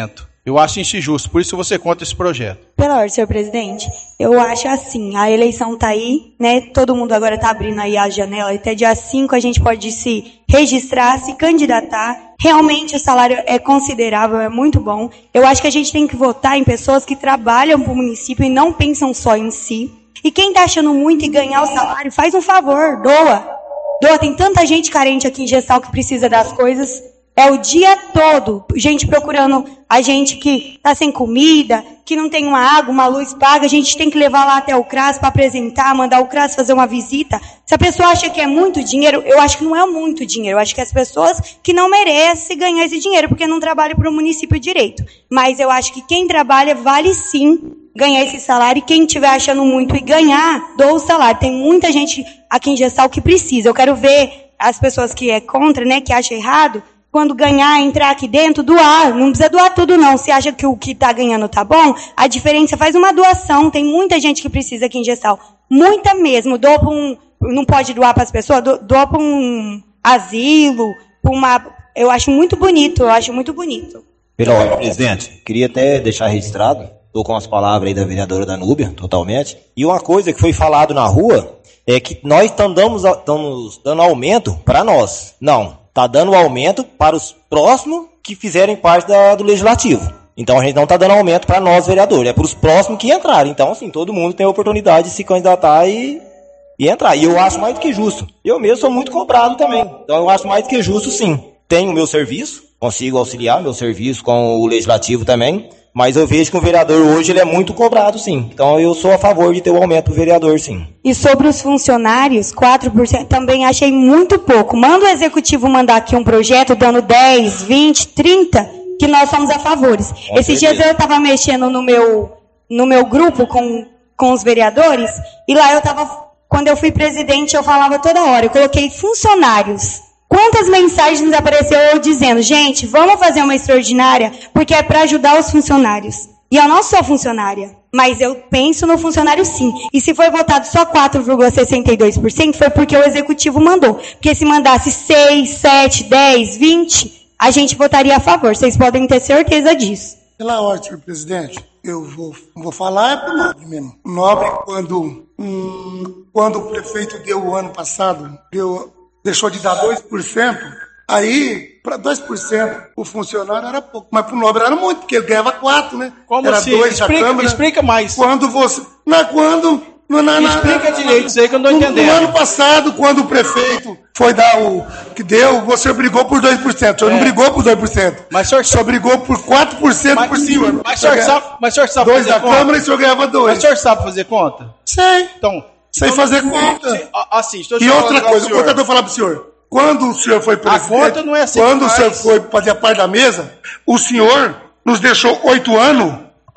Eu acho isso injusto, por isso você contra esse projeto. Pela ordem, senhor presidente, eu acho assim, a eleição está aí, né? Todo mundo agora está abrindo aí a janela, até dia 5 a gente pode se registrar, se candidatar. Realmente o salário é considerável, é muito bom. Eu acho que a gente tem que votar em pessoas que trabalham para o município e não pensam só em si. E quem está achando muito e ganhar o salário, faz um favor, doa. Doa, tem tanta gente carente aqui em Gestal que precisa das coisas. É o dia todo, gente procurando a gente que está sem comida, que não tem uma água, uma luz paga, a gente tem que levar lá até o CRAS para apresentar, mandar o CRAS fazer uma visita. Se a pessoa acha que é muito dinheiro, eu acho que não é muito dinheiro, eu acho que as pessoas que não merecem ganhar esse dinheiro, porque não trabalham para o município direito. Mas eu acho que quem trabalha vale sim ganhar esse salário, e quem estiver achando muito e ganhar, doa o salário. Tem muita gente aqui em Gestal que precisa. Eu quero ver as pessoas que é contra, né, que acham errado, quando ganhar, entrar aqui dentro, doar. Não precisa doar tudo, não. Se acha que o que está ganhando tá bom, a diferença faz uma doação. Tem muita gente que precisa aqui em Gestal. Muita mesmo. Doa para não pode doar para as pessoas, doa para um asilo, para uma... Eu acho muito bonito, Pela ordem, presidente, queria até deixar registrado, estou com as palavras aí da vereadora Danúbia, totalmente. E uma coisa que foi falado na rua é que nós estamos dando aumento para nós. Não. Está dando aumento para os próximos que fizerem parte do Legislativo. Então a gente não está dando aumento para nós, vereadores, é para os próximos que entrarem. Então, assim, todo mundo tem a oportunidade de se candidatar e entrar. E eu acho mais do que justo. Eu mesmo sou muito cobrado também. Então eu acho mais do que justo, sim. Tenho o meu serviço, consigo auxiliar meu serviço com o Legislativo também, mas eu vejo que o vereador hoje ele é muito cobrado, sim. Então eu sou a favor de ter o aumento do vereador, sim. E sobre os funcionários, 4%, também achei muito pouco. Manda o executivo mandar aqui um projeto dando 10, 20, 30, que nós somos a favores. Esses dias eu estava mexendo no meu grupo com os vereadores, e lá eu estava, quando eu fui presidente, eu falava toda hora, eu coloquei funcionários. Quantas mensagens apareceu eu dizendo, gente, vamos fazer uma extraordinária, porque é para ajudar os funcionários. E eu não sou funcionária, mas eu penso no funcionário sim. E se foi votado só 4,62%, foi porque o executivo mandou. Porque se mandasse 6, 7, 10, 20, a gente votaria a favor. Vocês podem ter certeza disso. Pela ordem, senhor presidente, eu vou falar é pro Nobre mesmo. O Nobre, quando o prefeito deu o ano passado, deixou de dar 2%, aí, para 2%, o funcionário era pouco, mas para o Nobre era muito, porque ele ganhava 4%, né? Como era assim? 2 da Câmara. Explica mais. Explica direito isso aí que eu não estou entendendo. No ano passado, quando o prefeito foi dar o que deu, você brigou por 2%. O senhor não brigou por 2%. Mas o senhor brigou por 4% por cima. Mas o senhor sabe 2 da Câmara e o senhor ganhava 2. Mas o senhor sabe fazer conta? Sei. Sei fazer conta. E outra coisa, eu vou falar para o senhor. Quando o senhor foi presidente, a conta não é assim. Quando o senhor foi fazer a parte da mesa, o senhor nos deixou 8 anos,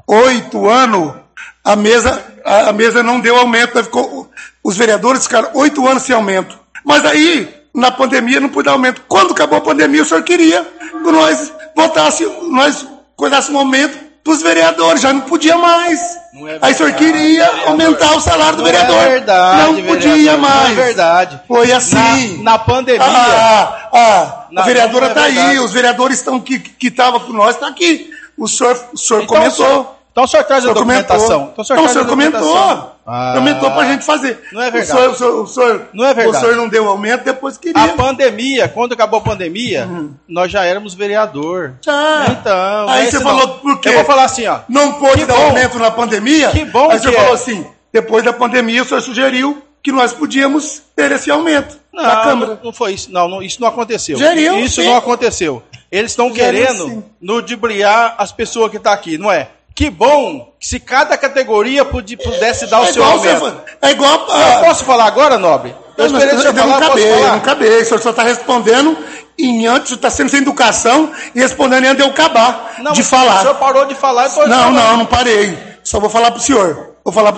a mesa não deu aumento, os vereadores ficaram 8 anos sem aumento. Mas aí, na pandemia, não pôde dar aumento. Quando acabou a pandemia, o senhor queria que nós coisássemos um aumento dos vereadores, já não podia mais. Aí o senhor queria aumentar o salário do vereador. É verdade, não podia mais. Não é verdade. Foi assim. Na pandemia. A vereadora está aí, os vereadores que estavam com nós estão aqui. O senhor comentou. Então o senhor traz a documentação. Então o senhor comentou. Comentou para a gente fazer. Não é verdade. Não é verdade. O senhor não deu aumento, depois queria. A pandemia, quando acabou a pandemia, nós já éramos vereador. Então. Aí você falou por quê? Eu vou falar assim, ó. Não pôde dar aumento na pandemia? Que bom. Aí você falou assim, depois da pandemia o senhor sugeriu que nós podíamos ter esse aumento na Câmara. Não foi isso. Não, isso não aconteceu. Sugeriu, isso não aconteceu. Eles estão querendo ludibriar as pessoas que estão aqui, não é? Que bom que se cada categoria pudesse dar o seu aumento. É igual. Eu posso falar agora, Nobre? Eu esperei o senhor falar, posso falar? Não acabei. O senhor só está respondendo antes, está sendo sem educação e respondendo antes de eu acabar de falar. O senhor parou de falar e pode falar. Não parei. Só vou falar para o senhor.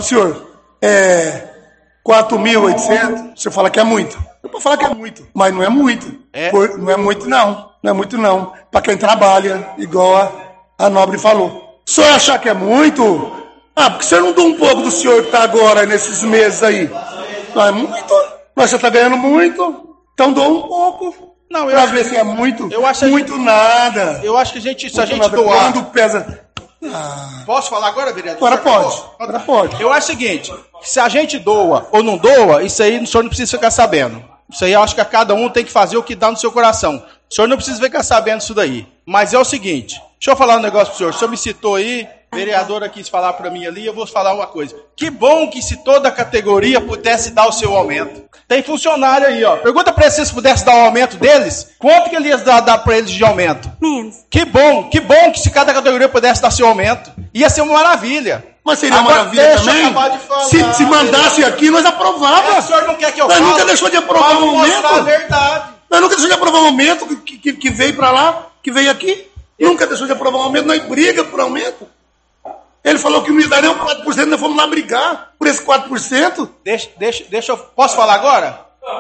4.800, você fala que é muito. Eu vou falar que é muito, mas não é muito. Não é muito, não. Não é muito, não. Para quem trabalha, igual a Nobre falou. Se o senhor achar que é muito, porque o senhor não dá um pouco do senhor que está agora nesses meses aí? Não é muito. Nós já está ganhando muito, então dou um pouco. Não, Pra ver se é muito, muito nada. Eu acho que se a gente nada, doar... Quando pesa... Posso falar agora, vereador? Agora pode. Eu acho o seguinte, se a gente doa ou não doa, isso aí o senhor não precisa ficar sabendo. Isso aí eu acho que cada um tem que fazer o que dá no seu coração. O senhor não precisa ficar sabendo disso daí. Mas é o seguinte, deixa eu falar um negócio pro senhor. O senhor me citou aí, a vereadora quis falar para mim ali, eu vou falar uma coisa. Que bom que se toda a categoria pudesse dar o seu aumento. Tem funcionário aí, ó. Pergunta para eles se pudesse dar o aumento deles, quanto que ele ia dar para eles de aumento? Menos. Que bom que se cada categoria pudesse dar seu aumento. Ia ser uma maravilha. Mas seria uma maravilha também? Se mandasse aqui, nós aprovava. O senhor não quer que eu fale? Nós nunca deixou de aprovar um aumento. A verdade. Nós nunca deixou de aprovar um aumento que veio para lá, que veio aqui. Nunca deixou de aprovar um aumento, nós briga por aumento. Ele falou que não ia dar nem um 4%, nós fomos lá brigar por esse 4%. Deixa eu... Posso falar agora?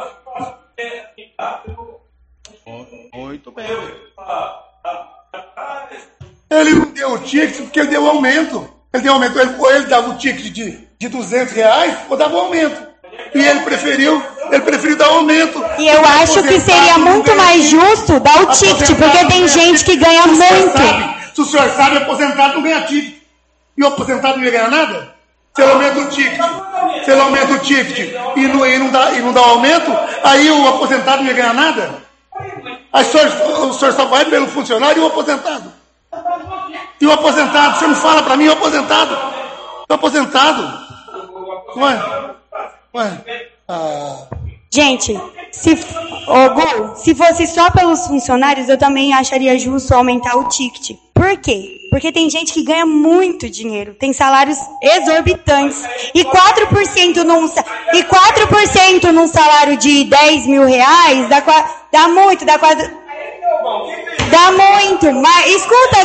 Muito bem. Ele não deu o ticket porque ele deu aumento. Ele deu aumento. Ele dava o ticket de R$200 ou dava o aumento. E ele preferiu dar aumento. E eu acho que seria muito mais justo dar o ticket, porque tem gente que ganha muito. Se o senhor sabe, aposentado não ganha ticket. E o aposentado não ia ganhar nada? Se ele aumenta o ticket, e não dá o aumento, aí o aposentado não ia ganhar nada? Aí o senhor só vai pelo funcionário e o aposentado. E o aposentado, você não fala pra mim, o aposentado. O aposentado. Ué. Gente, se fosse só pelos funcionários, eu também acharia justo aumentar o ticket. Por quê? Porque tem gente que ganha muito dinheiro, tem salários exorbitantes. E 4% num salário de R$10 mil dá muito, dá quase... Dá muito, mas escuta,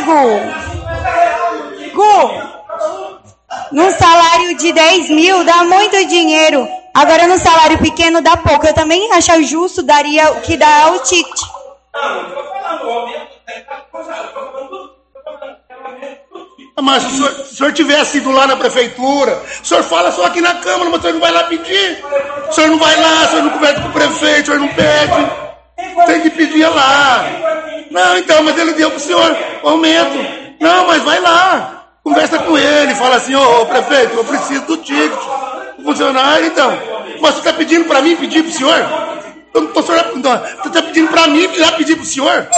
Gu, num salário de 10 mil dá muito dinheiro. Agora no salário pequeno dá pouco. Eu também acho justo, daria o que dá o ticket. Mas se o senhor tivesse ido lá na prefeitura, o senhor fala só aqui na Câmara, mas o senhor não vai lá pedir. O senhor não vai lá, o senhor não conversa com o prefeito, o senhor não pede. Tem que pedir lá. Não, então, mas ele deu pro senhor o aumento. Não, mas vai lá. Conversa com ele, fala assim, ô prefeito, eu preciso do ticket. O funcionário, então. Mas você está pedindo para mim pedir pro senhor? Você está pedindo para mim ir lá pedir pro senhor?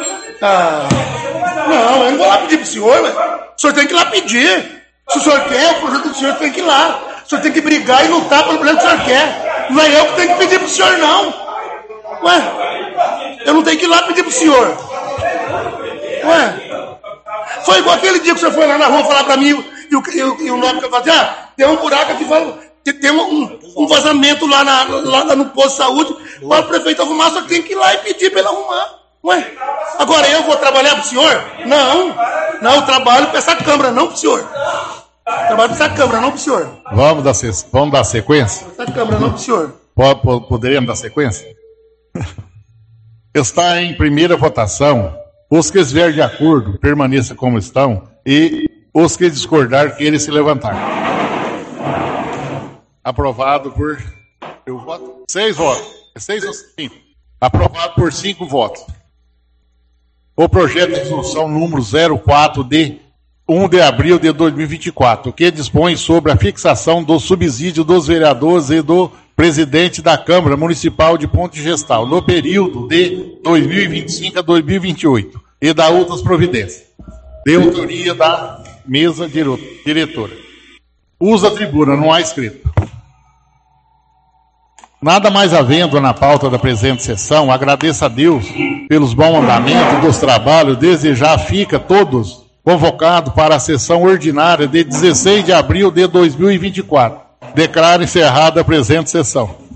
Não, eu não vou lá pedir pro senhor, mas o senhor tem que ir lá pedir. Se o senhor quer, o projeto do senhor tem que ir lá. O senhor tem que brigar e lutar pelo projeto que o senhor quer. Não é eu que tenho que pedir pro senhor, não. Ué, eu não tenho que ir lá pedir pro senhor. Ué, foi igual aquele dia que o senhor foi lá na rua falar pra mim e o nome que eu falei, tem um buraco aqui, que tem um vazamento lá no posto de saúde, para o prefeito arrumar, só tem que ir lá e pedir para ele arrumar. Ué, agora eu vou trabalhar pro senhor? Não, eu trabalho para essa Câmara, não pro senhor. Trabalho para essa Câmara, não pro senhor. Vamos dar sequência? Essa Câmara, não pro senhor. Poderíamos dar sequência? Está em primeira votação. Os que estiverem de acordo, permaneçam como estão. E os que discordar, queiram se levantar. Aprovado por... 6 votos. 6 ou 5? Aprovado por 5 votos. O projeto de resolução número 04 de 1 de abril de 2024, que dispõe sobre a fixação do subsídio dos vereadores e do presidente da Câmara Municipal de Ponte Gestal, no período de 2025 a 2028, e da outras providências, de autoria da mesa diretora. Usa a tribuna, não há escrito. Nada mais havendo na pauta da presente sessão, agradeço a Deus pelos bons andamentos dos trabalhos, desde já fica todos convocados para a sessão ordinária de 16 de abril de 2024. Declaro encerrada a presente sessão.